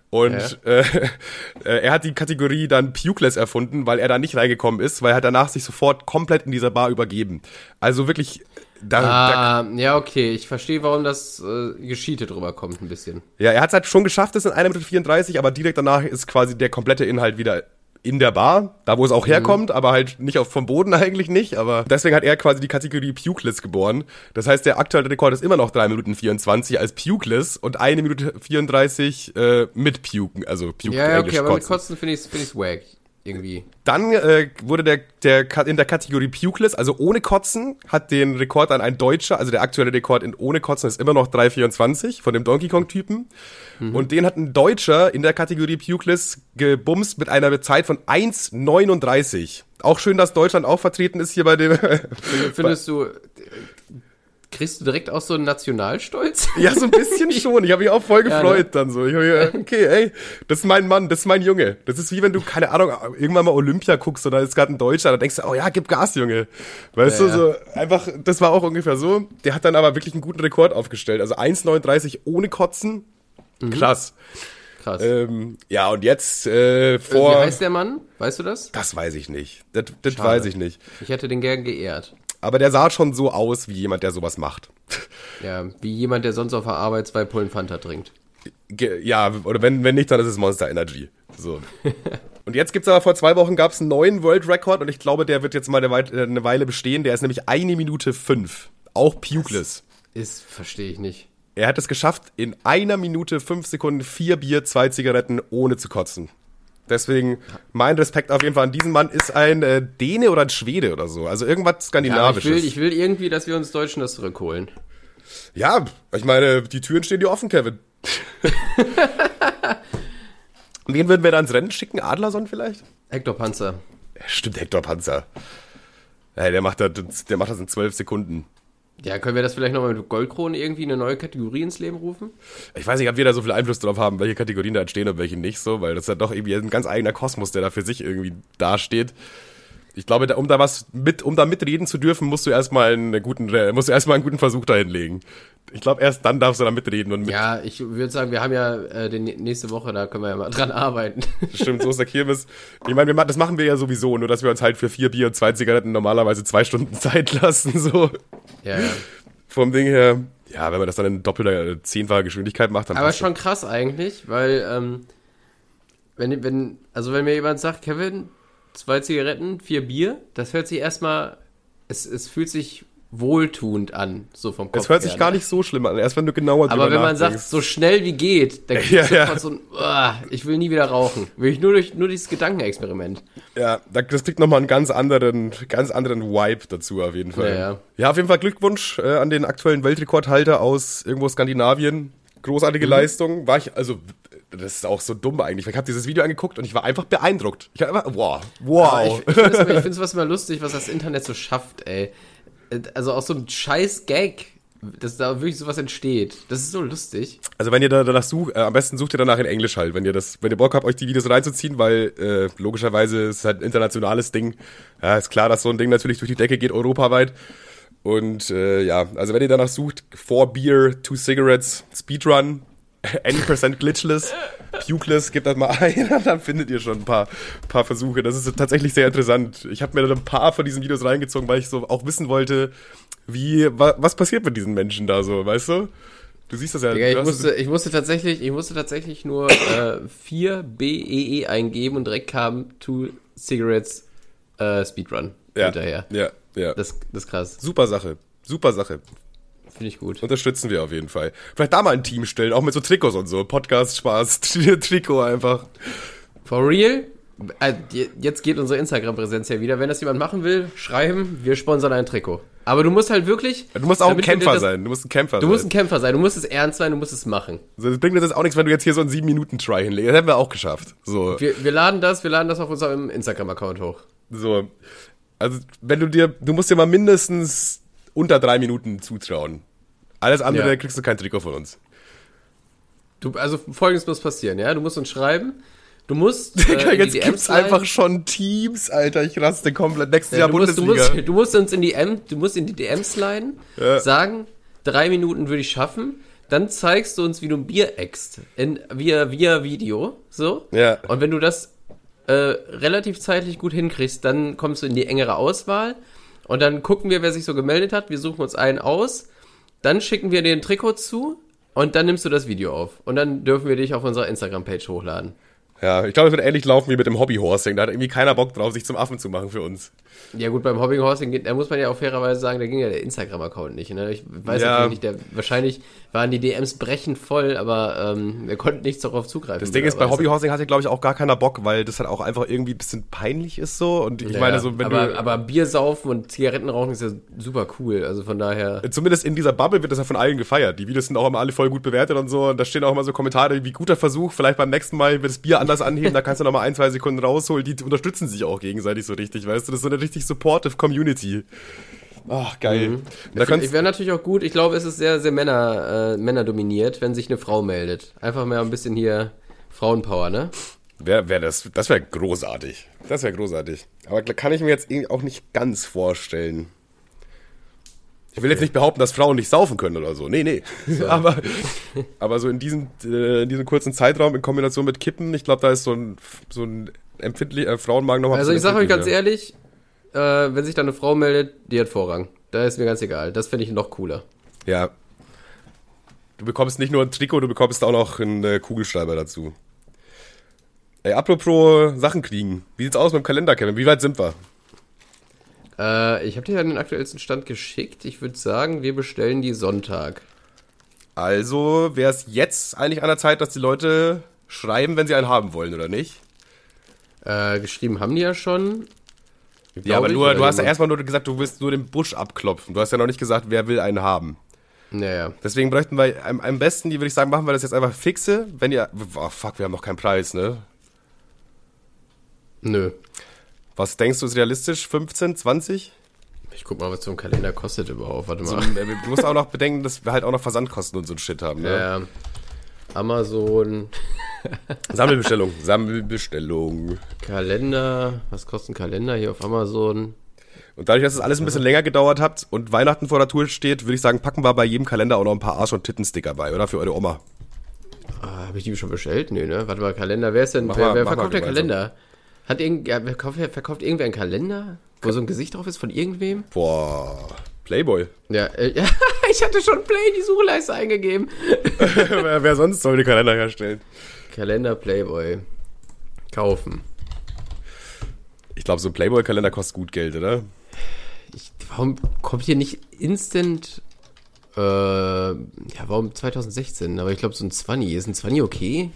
Und ja. äh, er hat die Kategorie dann Pukeless erfunden, weil er da nicht reingekommen ist, weil er hat danach sich sofort komplett in dieser Bar übergeben. Also wirklich... Da, ah, da, ja, okay. Ich verstehe, warum das äh, gescheatet drüber kommt ein bisschen. Ja, er hat es halt schon geschafft, das in einer Minute vierunddreißig, aber direkt danach ist quasi der komplette Inhalt wieder in der Bar, da wo es auch herkommt, mhm. aber halt nicht auf, vom Boden eigentlich nicht. Aber deswegen hat er quasi die Kategorie Pukeless geboren. Das heißt, der aktuelle Rekord ist immer noch drei Minuten vierundzwanzig als Pukeless und eine Minute vierunddreißig äh, mit Puken, also Puken. Ja, ja, okay, aber mit Kotzen finde ich es wack. Irgendwie. Dann äh, wurde der, der in der Kategorie Pukeless, also ohne Kotzen, hat den Rekord an ein Deutscher, also der aktuelle Rekord in ohne Kotzen ist immer noch drei vierundzwanzig von dem Donkey Kong-Typen. Mhm. Und den hat ein Deutscher in der Kategorie Pukeless gebumst mit einer Zeit von eins neununddreißig. Auch schön, dass Deutschland auch vertreten ist hier bei dem... Findest du... Kriegst du direkt auch so einen Nationalstolz? Ja, so ein bisschen schon. Ich habe mich auch voll gefreut ja, ne? dann so. Ich hab mich, okay, ey, das ist mein Mann, das ist mein Junge. Das ist wie wenn du, keine Ahnung, irgendwann mal Olympia guckst oder ist gerade ein Deutscher, da denkst du, oh ja, gib Gas, Junge. Weißt ja, du, so einfach, das war auch ungefähr so. Der hat dann aber wirklich einen guten Rekord aufgestellt. Also eins neununddreißig ohne Kotzen. Mhm. Krass. Krass. Ähm, ja, und jetzt äh, vor... Wie heißt der Mann? Weißt du das? Das weiß ich nicht. Das, das weiß ich nicht. Ich hätte den gern geehrt. Aber der sah schon so aus, wie jemand, der sowas macht. Ja, wie jemand, der sonst auf der Arbeit zwei Pullen Fanta trinkt. Ge- ja, oder wenn, wenn nicht, dann ist es Monster Energy. So. Und jetzt gibt's aber, vor zwei Wochen gab's einen neuen World Record und ich glaube, der wird jetzt mal eine, Wei- eine Weile bestehen. Der ist nämlich eine Minute fünf. Auch Pukeless. Ist, verstehe ich nicht. Er hat es geschafft, in einer Minute fünf Sekunden vier Bier, zwei Zigaretten ohne zu kotzen. Deswegen, mein Respekt auf jeden Fall an diesen Mann. Ist ein äh, Däne oder ein Schwede oder so. Also irgendwas Skandinavisches. Ja, ich will, ich will irgendwie, dass wir uns Deutschen das zurückholen. Ja, ich meine, die Türen stehen dir offen, Kevin. Wen würden wir da ins Rennen schicken? Adlerson vielleicht? Hector Panzer. Stimmt, Hector Panzer. Ja, der macht das, der macht das in zwölf Sekunden. Ja, können wir das vielleicht nochmal mit Goldkrone irgendwie eine neue Kategorie ins Leben rufen? Ich weiß nicht, ob wir da so viel Einfluss drauf haben, welche Kategorien da entstehen und welche nicht so, weil das ist ja doch irgendwie ein ganz eigener Kosmos, der da für sich irgendwie dasteht. Ich glaube, da, um da was mit, um da mitreden zu dürfen, musst du erstmal einen guten, musst du erstmal einen guten Versuch da hinlegen. Ich glaube, erst dann darfst du da mitreden und mit. Ja, ich würde sagen, wir haben ja äh, die nächste Woche, da können wir ja mal dran arbeiten. Stimmt, so ist der Kirmes. Ich meine, das machen wir ja sowieso, nur dass wir uns halt für vier Bier und zwei Zigaretten normalerweise zwei Stunden Zeit lassen, so. Ja, ja. Vom Ding her, ja, wenn man das dann in doppelter, zehnfacher Geschwindigkeit macht, dann aber schon das. Krass eigentlich, weil, ähm, wenn, wenn, also wenn mir jemand sagt, Kevin, zwei Zigaretten, vier Bier, das hört sich erstmal, es, es fühlt sich wohltuend an, so vom Kopf. Es hört her, sich gar ne? nicht so schlimm an, erst wenn du genauer drüber Aber wenn man nachdenkst. sagt, so schnell wie geht, dann kriegst ja, du ja. sofort so ein, uh, ich will nie wieder rauchen. Will ich nur durch nur dieses Gedankenexperiment. Ja, das kriegt nochmal einen ganz anderen, ganz anderen Vibe dazu auf jeden Fall. Ja, ja. Ja, auf jeden Fall Glückwunsch äh, an den aktuellen Weltrekordhalter aus irgendwo Skandinavien. Großartige mhm. Leistung. War ich, also, das ist auch so dumm eigentlich. Ich habe dieses Video angeguckt und ich war einfach beeindruckt. Ich war einfach, wow, wow. Ich, ich finde es was immer lustig, was das Internet so schafft, ey. Also auch so ein scheiß Gag, dass da wirklich sowas entsteht. Das ist so lustig. Also wenn ihr da danach sucht, äh, am besten sucht ihr danach in Englisch halt, wenn ihr das, wenn ihr Bock habt, euch die Videos reinzuziehen, weil äh, logischerweise ist es halt ein internationales Ding. Ja, ist klar, dass so ein Ding natürlich durch die Decke geht, europaweit. Und äh, ja, also wenn ihr danach sucht, four Beer, two Cigarettes, Speedrun, any percent glitchless, pukeless, gebt das mal ein, dann findet ihr schon ein paar, paar Versuche. Das ist tatsächlich sehr interessant. Ich habe mir da ein paar von diesen Videos reingezogen, weil ich so auch wissen wollte, wie, wa, was passiert mit diesen Menschen da so, weißt du? Du siehst das ja. Ja, ich, musste, ich, musste tatsächlich, ich musste tatsächlich nur äh, vier B E E eingeben und direkt kam two Cigarettes äh, Speedrun ja, hinterher. Ja, ja. Das, das ist krass. Super Sache, super Sache. Finde ich gut. Unterstützen wir auf jeden Fall. Vielleicht da mal ein Team stellen, auch mit so Trikots und so. Podcast, Spaß, Trikot einfach. For real? Jetzt geht unsere Instagram-Präsenz ja wieder. Wenn das jemand machen will, schreiben, wir sponsern ein Trikot. Aber du musst halt wirklich... Du musst auch ein Kämpfer das, sein. Du musst ein Kämpfer du sein. Du musst ein Kämpfer sein. Du musst es ernst sein, du musst es machen. So, das bringt uns jetzt auch nichts, wenn du jetzt hier so einen sieben Minuten Try hinlegst. Das hätten wir auch geschafft. So. Wir, wir laden das, wir laden das auf unserem Instagram-Account hoch. So. Also, wenn du dir... Du musst dir mal mindestens unter drei Minuten zutrauen. Alles andere ja. kriegst du kein Trikot von uns. Du, also Folgendes muss passieren, ja? Du musst uns schreiben, du musst äh, Digga, jetzt gibt's einfach schon Teams, Alter, ich raste komplett. Nächstes ja, Jahr du musst, Bundesliga. Du musst, du musst uns in die M, du musst in die D Ms leiten, ja. sagen, drei Minuten würde ich schaffen, dann zeigst du uns, wie du ein Bier äckst. In, via, via Video. So. Ja. Und wenn du das äh, relativ zeitlich gut hinkriegst, dann kommst du in die engere Auswahl. Und dann gucken wir, wer sich so gemeldet hat. Wir suchen uns einen aus. Dann schicken wir dir ein Trikot zu. Und dann nimmst du das Video auf. Und dann dürfen wir dich auf unserer Instagram-Page hochladen. Ja, ich glaube, es wird ähnlich laufen wie mit dem Hobbyhorsing. Da hat irgendwie keiner Bock drauf, sich zum Affen zu machen für uns. Ja gut, beim Hobbyhorsing, da muss man ja auch fairerweise sagen, da ging ja der Instagram-Account nicht. Ne? Ich weiß ja. natürlich nicht, der, wahrscheinlich waren die D Ms brechend voll, aber ähm, wir konnten nichts darauf zugreifen. Das Ding ist, bei Hobbyhorsing hat ja, glaube ich, auch gar keiner Bock, weil das halt auch einfach irgendwie ein bisschen peinlich ist so. Und ich ja, meine, so wenn aber, du... aber Bier saufen und Zigaretten rauchen ist ja super cool, also von daher... Zumindest in dieser Bubble wird das ja von allen gefeiert. Die Videos sind auch immer alle voll gut bewertet und so. Und da stehen auch immer so Kommentare wie guter Versuch, vielleicht beim nächsten Mal wird das Bier anders anheben, da kannst du noch mal ein, zwei Sekunden rausholen. Die unterstützen sich auch gegenseitig so richtig, weißt du? Das ist so eine richtig supportive Community. Ach, geil. Mhm. Da ich wäre natürlich auch gut, ich glaube, es ist sehr, sehr Männer, äh, Männer dominiert, wenn sich eine Frau meldet. Einfach mal ein bisschen hier Frauenpower, ne? Wär, wär das das wäre großartig. Das wäre großartig. Aber kann ich mir jetzt irgendwie auch nicht ganz vorstellen. Ich will jetzt nicht behaupten, dass Frauen nicht saufen können oder so. Nee, nee. So. aber, aber so in diesem, äh, in diesem kurzen Zeitraum in Kombination mit Kippen, ich glaube, da ist so ein, so ein empfindlicher äh, Frauenmagen nochmal. Also ich sage euch ganz ehrlich, äh, wenn sich da eine Frau meldet, die hat Vorrang. Da ist mir ganz egal. Das finde ich noch cooler. Ja. Du bekommst nicht nur ein Trikot, du bekommst auch noch einen äh, Kugelschreiber dazu. Ey, apropos Sachen kriegen. Wie sieht's aus mit dem Kalender, Kevin? Wie weit sind wir? Äh, ich habe dir ja den aktuellsten Stand geschickt. Ich würde sagen, wir bestellen die Sonntag. Also wäre es jetzt eigentlich an der Zeit, dass die Leute schreiben, wenn sie einen haben wollen, oder nicht? Äh, geschrieben haben die ja schon. Ja, aber nur, du hast ja erstmal nur gesagt, du willst nur den Busch abklopfen. Du hast ja noch nicht gesagt, wer will einen haben. Naja. Deswegen bräuchten wir am, am besten, die würde ich sagen, machen wir das jetzt einfach fixe. Wenn ihr, oh fuck, wir haben noch keinen Preis, ne? Nö. Was denkst du, ist realistisch? fünfzehn, zwanzig? Ich guck mal, was so ein Kalender kostet überhaupt. Warte mal. So, du musst auch noch bedenken, dass wir halt auch noch Versandkosten und so ein Shit haben, ne? Ja. Amazon. Sammelbestellung. Sammelbestellung. Kalender. Was kostet ein Kalender hier auf Amazon? Und dadurch, dass es alles ein bisschen länger gedauert hat und Weihnachten vor der Tour steht, würde ich sagen, packen wir bei jedem Kalender auch noch ein paar Arsch- und Tittensticker bei, oder? Für eure Oma. Ah, habe ich die schon bestellt? Nee, ne? Warte mal, Kalender. Wer ist denn? Mach Wer, mal, wer mach verkauft mal der Kalender? Hat irgend, ja, verkauft, verkauft irgendwer einen Kalender? Wo so ein Gesicht drauf ist von irgendwem? Boah, Playboy. Ja, äh, ja ich hatte schon Play in die Suchleiste eingegeben. wer, wer sonst soll die Kalender herstellen? Kalender Playboy. Kaufen. Ich glaube, so ein Playboy-Kalender kostet gut Geld, oder? Ich, warum kommt hier nicht instant... Äh, ja, warum zwanzig sechzehn? Aber ich glaube, so ein zwanzig. Ist ein zwanzig okay?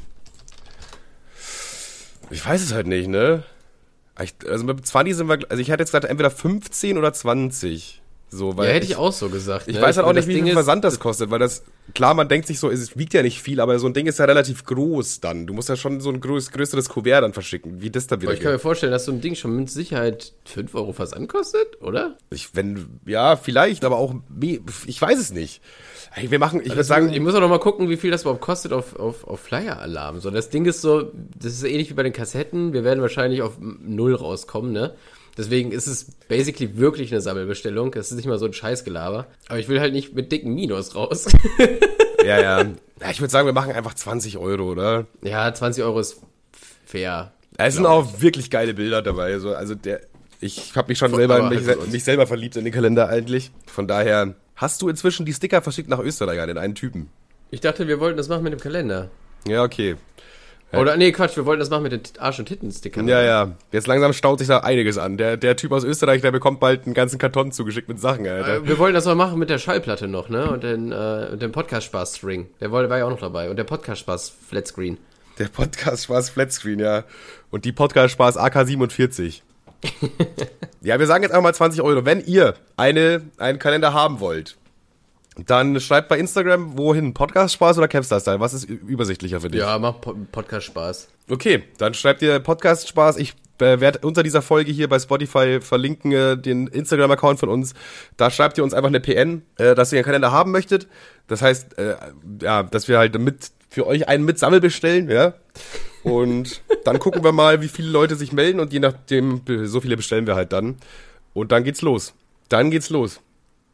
Ich weiß es halt nicht, ne? Ich, also mit zwanzig sind wir, also ich hätte jetzt gesagt, entweder fünfzehn oder zwanzig. So, weil ja, hätte ich, ich auch so gesagt. Ich ne? weiß halt ich auch nicht, wie Ding viel ist, Versand das kostet, weil das, klar, man denkt sich so, es wiegt ja nicht viel, aber so ein Ding ist ja relativ groß dann. Du musst ja schon so ein größ, größeres Kuvert dann verschicken, wie das da wieder Ich kann mir vorstellen, dass so ein Ding schon mit Sicherheit fünf Euro Versand kostet, oder? Ich, wenn, ja, vielleicht, aber auch, ich weiß es nicht. Hey, wir machen, ich also würde sagen... Ich muss auch noch mal gucken, wie viel das überhaupt kostet auf, auf, auf Flyer-Alarm. So, das Ding ist so, das ist ähnlich wie bei den Kassetten. Wir werden wahrscheinlich auf null rauskommen, ne? Deswegen ist es basically wirklich eine Sammelbestellung. Das ist nicht mal so ein Scheißgelaber. Aber ich will halt nicht mit dicken Minus raus. ja, ja. Ja, ich würde sagen, wir machen einfach zwanzig Euro, oder? Ja, zwanzig Euro ist fair. Es sind auch wirklich geile Bilder dabei. Also, also der, ich habe mich schon Von, selber in mich, halt mich selber verliebt in den Kalender eigentlich. Von daher, hast du inzwischen die Sticker verschickt nach Österreich an den einen Typen? Ich dachte, wir wollten das machen mit dem Kalender. Ja, okay. Oder, nee, Quatsch, wir wollten das machen mit den Arsch- und Titten-Stickern. Ja, ja. Jetzt langsam staut sich da einiges an. Der, der Typ aus Österreich, der bekommt bald einen ganzen Karton zugeschickt mit Sachen, Alter. Äh, wir wollten das mal machen mit der Schallplatte noch, ne? Und den, äh, und dem Podcast-Spaß-String. Der war ja auch noch dabei. Und der Podcast-Spaß-Flatscreen. Der Podcast-Spaß Flatscreen, ja. Und die Podcast-Spaß A K siebenundvierzig. Ja, wir sagen jetzt einfach mal zwanzig Euro. Wenn ihr eine, einen Kalender haben wollt, dann schreibt bei Instagram, wohin? Podcast-Spaß oder Capstar-Style? Was ist übersichtlicher für dich? Ja, mach po- Podcast-Spaß. Okay, dann schreibt ihr Podcast-Spaß. Ich äh, werde unter dieser Folge hier bei Spotify verlinken äh, den Instagram-Account von uns. Da schreibt ihr uns einfach eine P N, äh, dass ihr einen Kalender haben möchtet. Das heißt, äh, ja, dass wir halt mit für euch einen mit Sammel bestellen, ja. Und dann gucken wir mal, wie viele Leute sich melden und je nachdem, so viele bestellen wir halt dann. Und dann geht's los. Dann geht's los.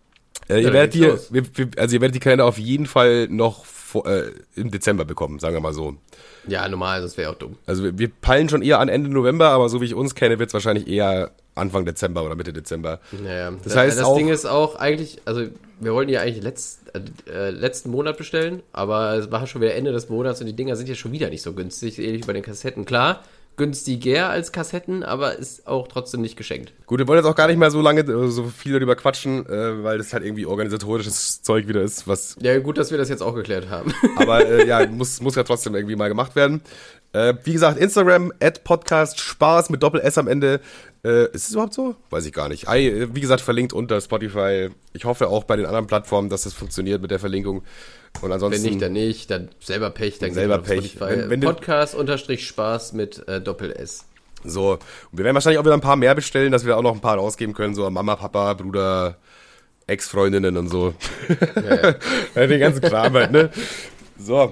Äh, Ja, ihr werdet geht's die, los. wir, wir, also ihr werdet die Kalender auf jeden Fall noch vor, äh, im Dezember bekommen, sagen wir mal so. Ja, normal, das wäre auch dumm. Also wir, wir peilen schon eher an Ende November, aber so wie ich uns kenne, wird es wahrscheinlich eher Anfang Dezember oder Mitte Dezember. Naja, Das heißt das auch- Ding ist auch eigentlich, also wir wollten ja eigentlich letzt, äh, letzten Monat bestellen, aber es war schon wieder Ende des Monats und die Dinger sind ja schon wieder nicht so günstig, ähnlich bei den Kassetten. Klar, günstiger als Kassetten, aber ist auch trotzdem nicht geschenkt. Gut, wir wollen jetzt auch gar nicht mehr so lange, äh, so viel darüber quatschen, äh, weil das halt irgendwie organisatorisches Zeug wieder ist, was, Ja, gut, dass wir das jetzt auch geklärt haben. aber äh, ja, muss, muss ja trotzdem irgendwie mal gemacht werden. Äh, wie gesagt, Instagram, at Podcast, Spaß mit Doppel-S am Ende. Äh, ist es überhaupt so? Weiß ich gar nicht. Ei, äh, wie gesagt, verlinkt unter Spotify. Ich hoffe auch bei den anderen Plattformen, dass das funktioniert mit der Verlinkung. Und ansonsten. Wenn nicht, dann nicht, dann selber Pech, dann Selber geht man auf Pech. Spotify. Wenn- wenn du- Podcast unterstrich Spaß mit äh, Doppel-S. So, und wir werden wahrscheinlich auch wieder ein paar mehr bestellen, dass wir auch noch ein paar rausgeben können, so an Mama, Papa, Bruder, Ex-Freundinnen und so. Ja, ja. Den ganzen Kram halt, ne? So.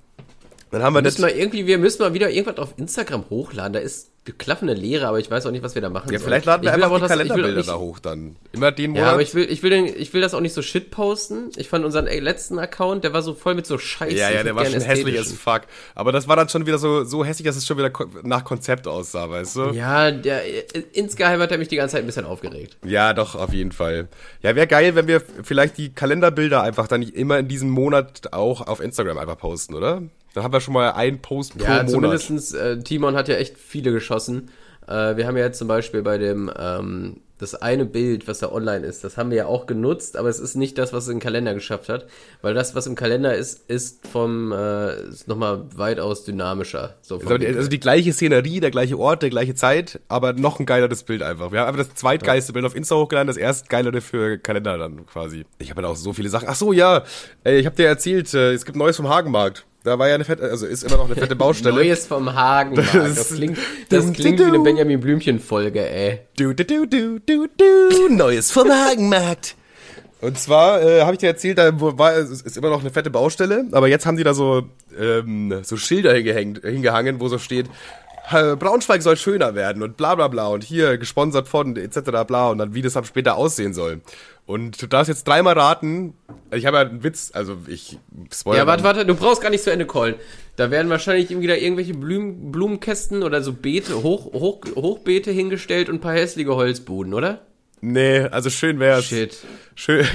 Dann haben wir das. Müssen wir irgendwie, wir müssen mal wieder irgendwas auf Instagram hochladen. Da ist klaffende Leere, aber ich weiß auch nicht, was wir da machen Ja, sollen. vielleicht laden wir Ich will einfach aber die das- ich will Kalenderbilder nicht- da hoch dann. Immer den Ja, Monat. aber ich will, ich will, den, ich will das auch nicht so shit posten. Ich fand unseren ey, letzten Account, der war so voll mit so Scheiße. ja, ja, Ich der würd war gern schon hässlich as ästhetischen. fuck. Aber das war dann schon wieder so, so hässlich, dass es schon wieder ko- nach Konzept aussah, weißt du? Ja, der, äh, insgeheim hat er mich die ganze Zeit ein bisschen aufgeregt. Ja, doch, auf jeden Fall. Ja, wäre geil, wenn wir vielleicht die Kalenderbilder einfach dann immer in diesem Monat auch auf Instagram einfach posten, oder? Dann haben wir schon mal einen Post pro Ja, Monat. zumindestens, äh, Timon hat ja echt viele geschossen. Äh, wir haben ja jetzt zum Beispiel bei dem, ähm, das eine Bild, was da online ist, das haben wir ja auch genutzt, aber es ist nicht das, was es in den Kalender geschafft hat, weil das, was im Kalender ist, ist vom, äh, ist nochmal weitaus dynamischer. So vom Also die, Bild. also die gleiche Szenerie, der gleiche Ort, der gleiche Zeit, aber noch ein geileres Bild einfach. Wir haben einfach das zweitgeilste Bild auf Insta hochgeladen, das erstgeilere für Kalender dann quasi. Ich habe halt auch so viele Sachen. Ach so, ja, ey, ich habe dir erzählt, äh, es gibt Neues vom Hagenmarkt. Da war ja eine fette, also ist immer noch eine fette Baustelle. Neues vom Hagenmarkt. Das, Das- klingt, das Dum, klingt dum, wie eine dum. Benjamin Blümchen-Folge, ey. Du, du, du, du, du, du, Neues vom Hagenmarkt. Und zwar äh, habe ich dir erzählt, da wo- war es ist immer noch eine fette Baustelle, aber jetzt haben die da so ähm, so Schilder hingehängt, hingehangen, wo so steht, äh, Braunschweig soll schöner werden und bla bla bla und hier gesponsert von et cetera bla und dann wie das dann später aussehen soll. Und du darfst jetzt dreimal raten, ich habe ja einen Witz, also ich spoilere. Ja, warte, warte, du brauchst gar nicht zu Ende callen. Da werden wahrscheinlich irgendwie da irgendwelche Blumen, Blumenkästen oder so Beete, Hoch, Hoch, Hochbeete hingestellt und ein paar hässliche Holzbuden, oder? Nee, also schön wär's. Shit. Schön,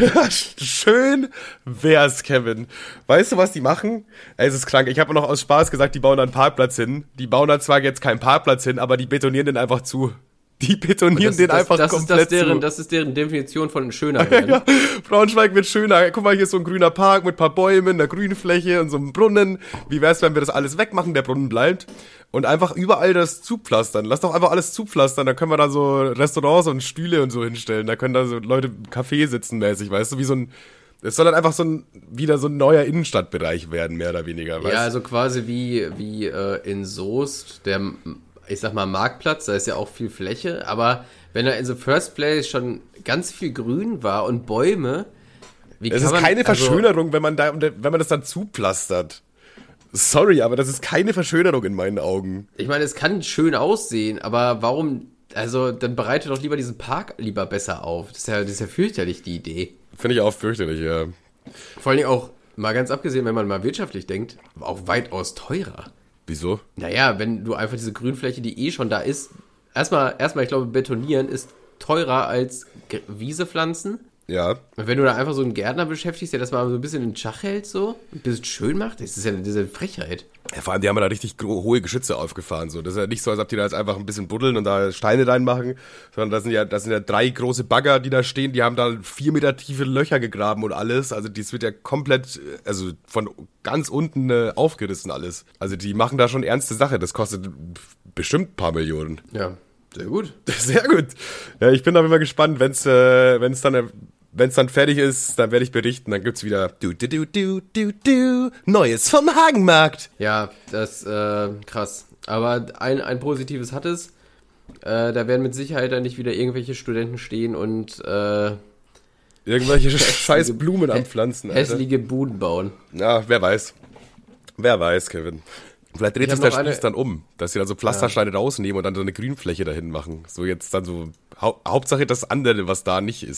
schön wär's, Kevin. Weißt du, was die machen? Ey, es ist krank. Ich habe noch aus Spaß gesagt, die bauen da einen Parkplatz hin. Die bauen da zwar jetzt keinen Parkplatz hin, aber die betonieren den einfach zu. Die betonieren Das, den das, einfach das ist komplett das deren, zu. das ist deren Definition von schöner werden. Ja, Braunschweig wird schöner. Guck mal, hier ist so ein grüner Park mit ein paar Bäumen, einer Grünfläche und so einem Brunnen. Wie wär's, wenn wir das alles wegmachen, der Brunnen bleibt? Und einfach überall das zupflastern. Lass doch einfach alles zupflastern. Da können wir da so Restaurants und Stühle und so hinstellen. Da können da so Leute im Café sitzen mäßig, weißt du? Wie so ein, es soll dann einfach so ein, wieder so ein neuer Innenstadtbereich werden, mehr oder weniger, weißt Ja, du? also quasi wie, wie äh, in Soest, der, ich sag mal, Marktplatz, da ist ja auch viel Fläche, aber wenn da in the first place schon ganz viel Grün war und Bäume, wie Es kann ist man, keine also, Verschönerung, wenn man da, wenn man das dann zupflastert. Sorry, aber das ist keine Verschönerung in meinen Augen. Ich meine, es kann schön aussehen, aber warum, also dann bereite doch lieber diesen Park lieber besser auf. Das ist ja, das ist ja fürchterlich, die Idee. Finde ich auch fürchterlich, ja. Vor allen Dingen auch, mal ganz abgesehen, wenn man mal wirtschaftlich denkt, auch weitaus teurer. Wieso? Naja, wenn du einfach diese Grünfläche, die eh schon da ist, erstmal, erstmal, ich glaube, betonieren ist teurer als Ge- Wiese pflanzen. Ja. Und wenn du da einfach so einen Gärtner beschäftigst, der das mal so ein bisschen in Schach hält, so, ein bisschen schön macht, das ist ja diese Frechheit. Ja, vor allem, die haben ja da richtig gro- hohe Geschütze aufgefahren. So. Das ist ja nicht so, als ob die da jetzt einfach ein bisschen buddeln und da Steine reinmachen, sondern das sind ja, das sind ja drei große Bagger, die da stehen, die haben da vier Meter tiefe Löcher gegraben und alles. Also das wird ja komplett, also von ganz unten äh, aufgerissen alles. Also die machen da schon ernste Sache. Das kostet bestimmt ein paar Millionen. Ja, sehr gut. Sehr gut. Ja, ich bin auf jeden Fall gespannt, wenn's, äh, wenn's dann, äh, wenn's dann fertig ist, dann werde ich berichten. Dann gibt's wieder du du du du du du Neues vom Hagenmarkt. Ja, das, äh, krass. Aber ein, ein Positives hat es. Äh, da werden mit Sicherheit dann nicht wieder irgendwelche Studenten stehen und äh, Irgendwelche scheiß Blumen anpflanzen, Alter. hässliche Buden bauen. Ja, wer weiß. Wer weiß, Kevin. Vielleicht dreht Ich sich hab der noch Spieß eine- dann um, dass sie dann so Pflastersteine rausnehmen und dann so eine Grünfläche dahin machen. So jetzt dann so, hau Hauptsache das andere, was da nicht ist.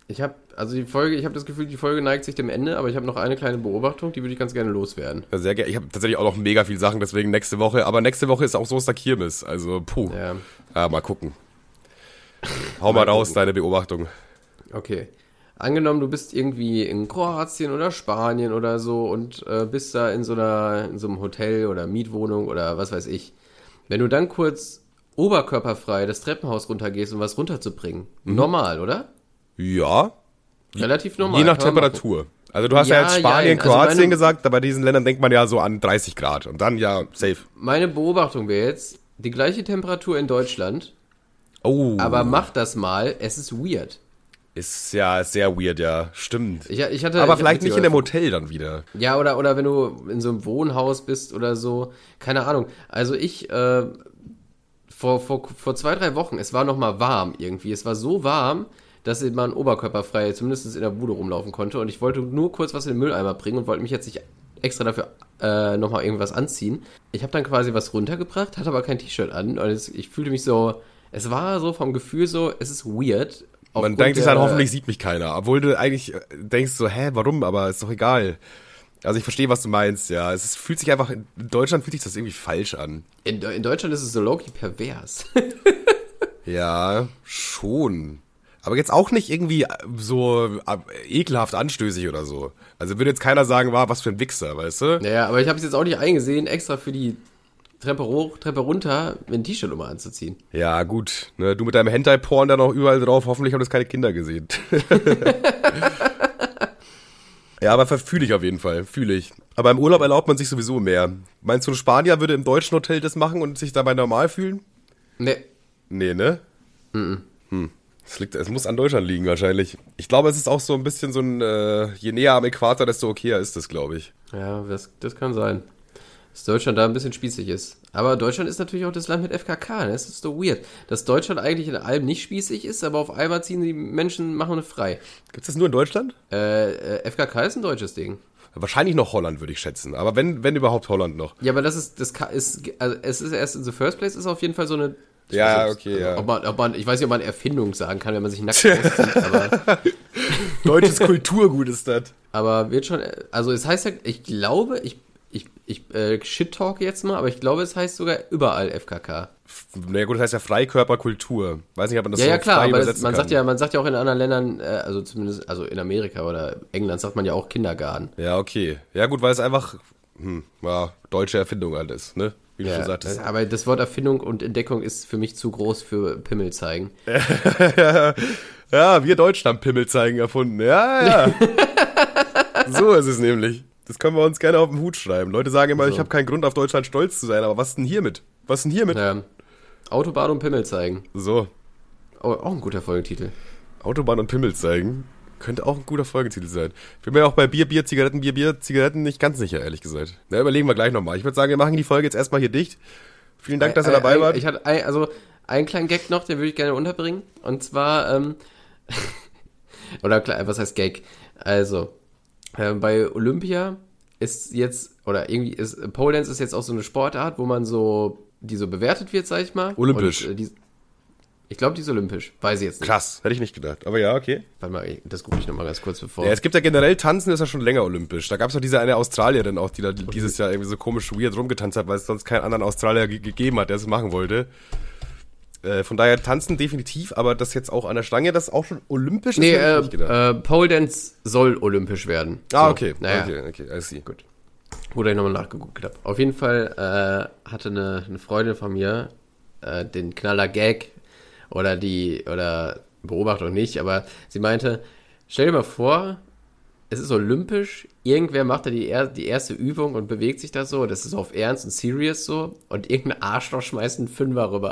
Ich habe, also die Folge, ich habe das Gefühl, die Folge neigt sich dem Ende, aber ich habe noch eine kleine Beobachtung, die würde ich ganz gerne loswerden. Ja, sehr gerne. Ich habe tatsächlich auch noch mega viele Sachen, deswegen nächste Woche. Aber nächste Woche ist auch so Kirmes. Also, puh. Ja. Ja, mal gucken. Hau mal, mal raus, deine Beobachtung. Okay. Angenommen, du bist irgendwie in Kroatien oder Spanien oder so und äh, bist da in so einer, in so einem Hotel oder Mietwohnung oder was weiß ich. Wenn du dann kurz oberkörperfrei das Treppenhaus runtergehst, um was runterzubringen. Mhm. Normal, oder? Ja. Relativ normal. Je nach Temperatur. Also du hast ja, ja jetzt Spanien, ja, Kroatien also meine, gesagt, aber bei diesen Ländern denkt man ja so an dreißig Grad und dann ja, safe. Meine Beobachtung wäre jetzt, die gleiche Temperatur in Deutschland, oh. aber mach das mal, es ist weird. Ist ja sehr weird, ja, stimmt. Ich, ich hatte, aber ich vielleicht nicht in dem Hotel dann wieder. Ja, oder, oder wenn du in so einem Wohnhaus bist oder so, keine Ahnung. Also ich, äh, vor, vor, vor zwei, drei Wochen, es war noch mal warm irgendwie, es war so warm, dass man oberkörperfrei zumindest in der Bude rumlaufen konnte und ich wollte nur kurz was in den Mülleimer bringen und wollte mich jetzt nicht extra dafür äh, nochmal irgendwas anziehen. Ich habe dann quasi was runtergebracht, hatte aber kein T-Shirt an und es, ich fühlte mich so, es war so vom Gefühl so, es ist weird. Man denkt sich dann, hoffentlich sieht mich keiner, obwohl du eigentlich denkst so, hä, warum, aber ist doch egal. Also ich verstehe, was du meinst, ja. Es ist, fühlt sich einfach, in Deutschland fühlt sich das irgendwie falsch an. In, in Deutschland ist es so low-key pervers. Ja, schon. Aber jetzt auch nicht irgendwie so ekelhaft anstößig oder so. Also würde jetzt keiner sagen, war was für ein Wichser, weißt du? Naja, aber ich habe es jetzt auch nicht eingesehen, extra für die Treppe hoch, Treppe runter, ein T-Shirt immer anzuziehen. Ja, gut. Ne, du mit deinem Hentai-Porn da noch überall drauf, hoffentlich haben das keine Kinder gesehen. Ja, aber fühle ich auf jeden Fall, fühle ich. Aber im Urlaub erlaubt man sich sowieso mehr. Meinst du, ein Spanier würde im deutschen Hotel das machen und sich dabei normal fühlen? Nee. Nee, ne? Mhm. Hm. Es, liegt, es muss an Deutschland liegen wahrscheinlich. Ich glaube, es ist auch so ein bisschen so ein, äh, je näher am Äquator, desto okayer ist das, glaube ich. Ja, das, das kann sein. Dass Deutschland da ein bisschen spießig ist. Aber Deutschland ist natürlich auch das Land mit F K K, ne? Das ist so weird. Dass Deutschland eigentlich in allem nicht spießig ist, aber auf einmal ziehen die Menschen, machen eine frei. Gibt's das nur in Deutschland? Äh, äh, F K K ist ein deutsches Ding. Wahrscheinlich noch Holland, würde ich schätzen. Aber wenn, wenn überhaupt Holland noch. Ja, aber das ist, das ist, also es ist erst in the first place, ist auf jeden Fall so eine. Ja, also, okay, ja. Ob man, ob man, ich weiß nicht, ob man Erfindung sagen kann, wenn man sich nackt auszieht, aber. Deutsches Kulturgut ist das. Aber wird schon, also es heißt ja, ich glaube, ich, ich, ich äh, shit-talk jetzt mal, aber ich glaube, es heißt sogar überall F K K. Na gut, das heißt ja Freikörperkultur. Weiß nicht, ob man das ja, so ja, klar, frei aber übersetzen das, man kann. sagt ja, man sagt ja auch in anderen Ländern, äh, also zumindest, also in Amerika oder England sagt man ja auch Kindergarten. Ja, okay. Ja gut, weil es einfach, hm, ja, deutsche Erfindung halt ist, ne? Wie du Ja, schon sagtest. aber das Wort Erfindung und Entdeckung ist für mich zu groß für Pimmel zeigen. Ja, wir Deutschen haben Pimmel zeigen erfunden. Ja, ja. So ist es nämlich. Das können wir uns gerne auf den Hut schreiben. Leute sagen immer, So. ich habe keinen Grund, auf Deutschland stolz zu sein, aber was denn hiermit? Was denn hiermit? Ja. Autobahn und Pimmel zeigen. So, Oh, auch ein guter Folgentitel. Autobahn und Pimmel zeigen. Könnte auch ein guter Folgetitel sein. Ich bin mir auch bei Bier, Bier, Zigaretten, Bier, Bier, Zigaretten nicht ganz sicher, ehrlich gesagt. Na, überlegen wir gleich nochmal. Ich würde sagen, wir machen die Folge jetzt erstmal hier dicht. Vielen Dank, dass ihr dabei ein, wart. Ich hatte ein, also einen kleinen Gag noch, den würde ich gerne unterbringen. Und zwar, ähm, oder klar, was heißt Gag? Also, äh, bei Olympia ist jetzt, oder irgendwie ist, Pole Dance ist jetzt auch so eine Sportart, wo man so, die so bewertet wird, sag ich mal. Olympisch. Und, äh, die, ich glaube, die ist olympisch. Weiß ich jetzt nicht. Krass, hätte ich nicht gedacht. Aber ja, okay. Warte mal, das gucke ich nochmal ganz kurz bevor. Ja, es gibt ja generell, Tanzen ist ja schon länger olympisch. Da gab es doch diese eine Australierin auch, die da dieses Jahr irgendwie so komisch weird rumgetanzt hat, weil es sonst keinen anderen Australier ge- gegeben hat, der es machen wollte. Äh, von daher Tanzen definitiv, aber das jetzt auch an der Stange, das ist auch schon olympisch? Nee, das hätte äh, ich nicht gedacht. äh, Pole Dance soll olympisch werden. Ah, So, okay. Naja, Okay, okay, I see. gut. Oder ich nochmal nachgeguckt habe. Auf jeden Fall äh, hatte eine, eine Freundin von mir äh, den Knaller Gag oder die, oder Beobachtung nicht, aber sie meinte, stell dir mal vor, es ist olympisch, irgendwer macht da die, er, die erste Übung und bewegt sich da so, das ist auf Ernst und serious so, und irgendein Arschloch schmeißt einen Fünfer rüber.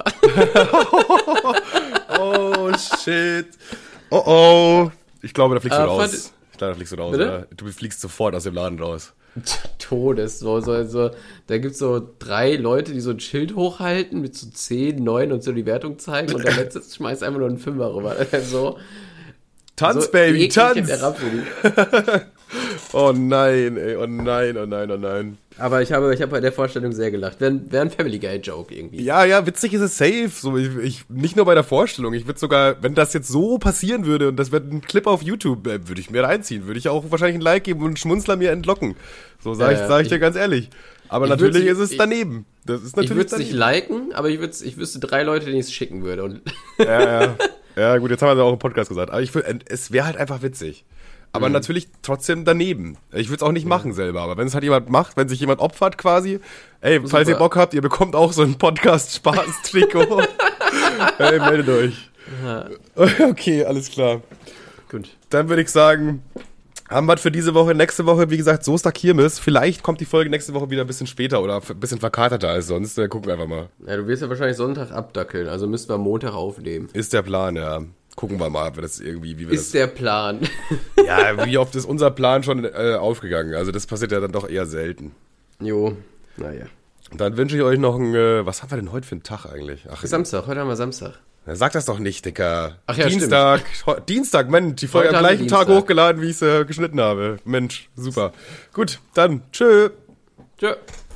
Oh, shit. Oh, oh. Ich glaube, da fliegst du Äh, raus. fand- Ich glaube, da fliegst du raus. Bitte? Oder? Du fliegst sofort aus dem Laden raus. Todes, so, so, so, da gibt's so drei Leute, die so ein Schild hochhalten mit so zehn, neun und so die Wertung zeigen und der letzte schmeißt einfach nur einen Fünfer rüber. So, Tanz, so Baby, eklig tanz! herabwürdigend. Oh nein, ey, oh nein, oh nein, oh nein. Aber ich habe, ich habe bei der Vorstellung sehr gelacht. Wäre wär ein Family Guy Joke irgendwie. Ja, ja, witzig ist es safe. So, ich, ich, nicht nur bei der Vorstellung. Ich würde sogar, wenn das jetzt so passieren würde und das wird ein Clip auf YouTube, äh, würde ich mir reinziehen. Würde ich auch wahrscheinlich ein Like geben und einen Schmunzler mir entlocken. So sage ich, Ja, ja. sag ich Ich- dir ganz ehrlich. Aber ich natürlich würd's- ist es ich- daneben. Das ist Ich natürlich würde es nicht daneben. liken, aber ich, würd's, ich wüsste drei Leute, denen ich es schicken würde. Und Ja, ja. Ja, gut, jetzt haben wir es auch im Podcast gesagt. Aber ich würd, es wäre halt einfach witzig. Aber Mhm. natürlich trotzdem daneben. Ich würde es auch nicht machen selber. Aber wenn es halt jemand macht, wenn sich jemand opfert quasi, ey, falls ihr Super. Bock habt, ihr bekommt auch so ein Podcast-Spaß-Trikot. Ey, meldet euch. Okay, alles klar. gut. Dann würde ich sagen, haben wir für diese Woche. Nächste Woche, wie gesagt, Soester Kirmes. Vielleicht kommt die Folge nächste Woche wieder ein bisschen später oder ein bisschen verkaterter als sonst. Wir gucken einfach mal. Ja, du wirst ja wahrscheinlich Sonntag abdackeln, also müssen wir Montag aufnehmen. Ist der Plan, ja. Gucken wir mal, ob wir das irgendwie, wie wir Ist der Plan. das. Ja, wie oft ist unser Plan schon äh, aufgegangen? Also das passiert ja dann doch eher selten. Jo, naja. Dann wünsche ich euch noch ein, äh, was haben wir denn heute für einen Tag eigentlich? Ach, Samstag, heute haben wir Samstag. ja, sag das doch nicht, Dicker. Ach ja, Dienstag, heu- Dienstag, Mensch, die Folge Heute am haben wir gleichen Tag Dienstag. hochgeladen, wie ich es äh, geschnitten habe. Mensch, super. Gut, dann, tschö. Tschö.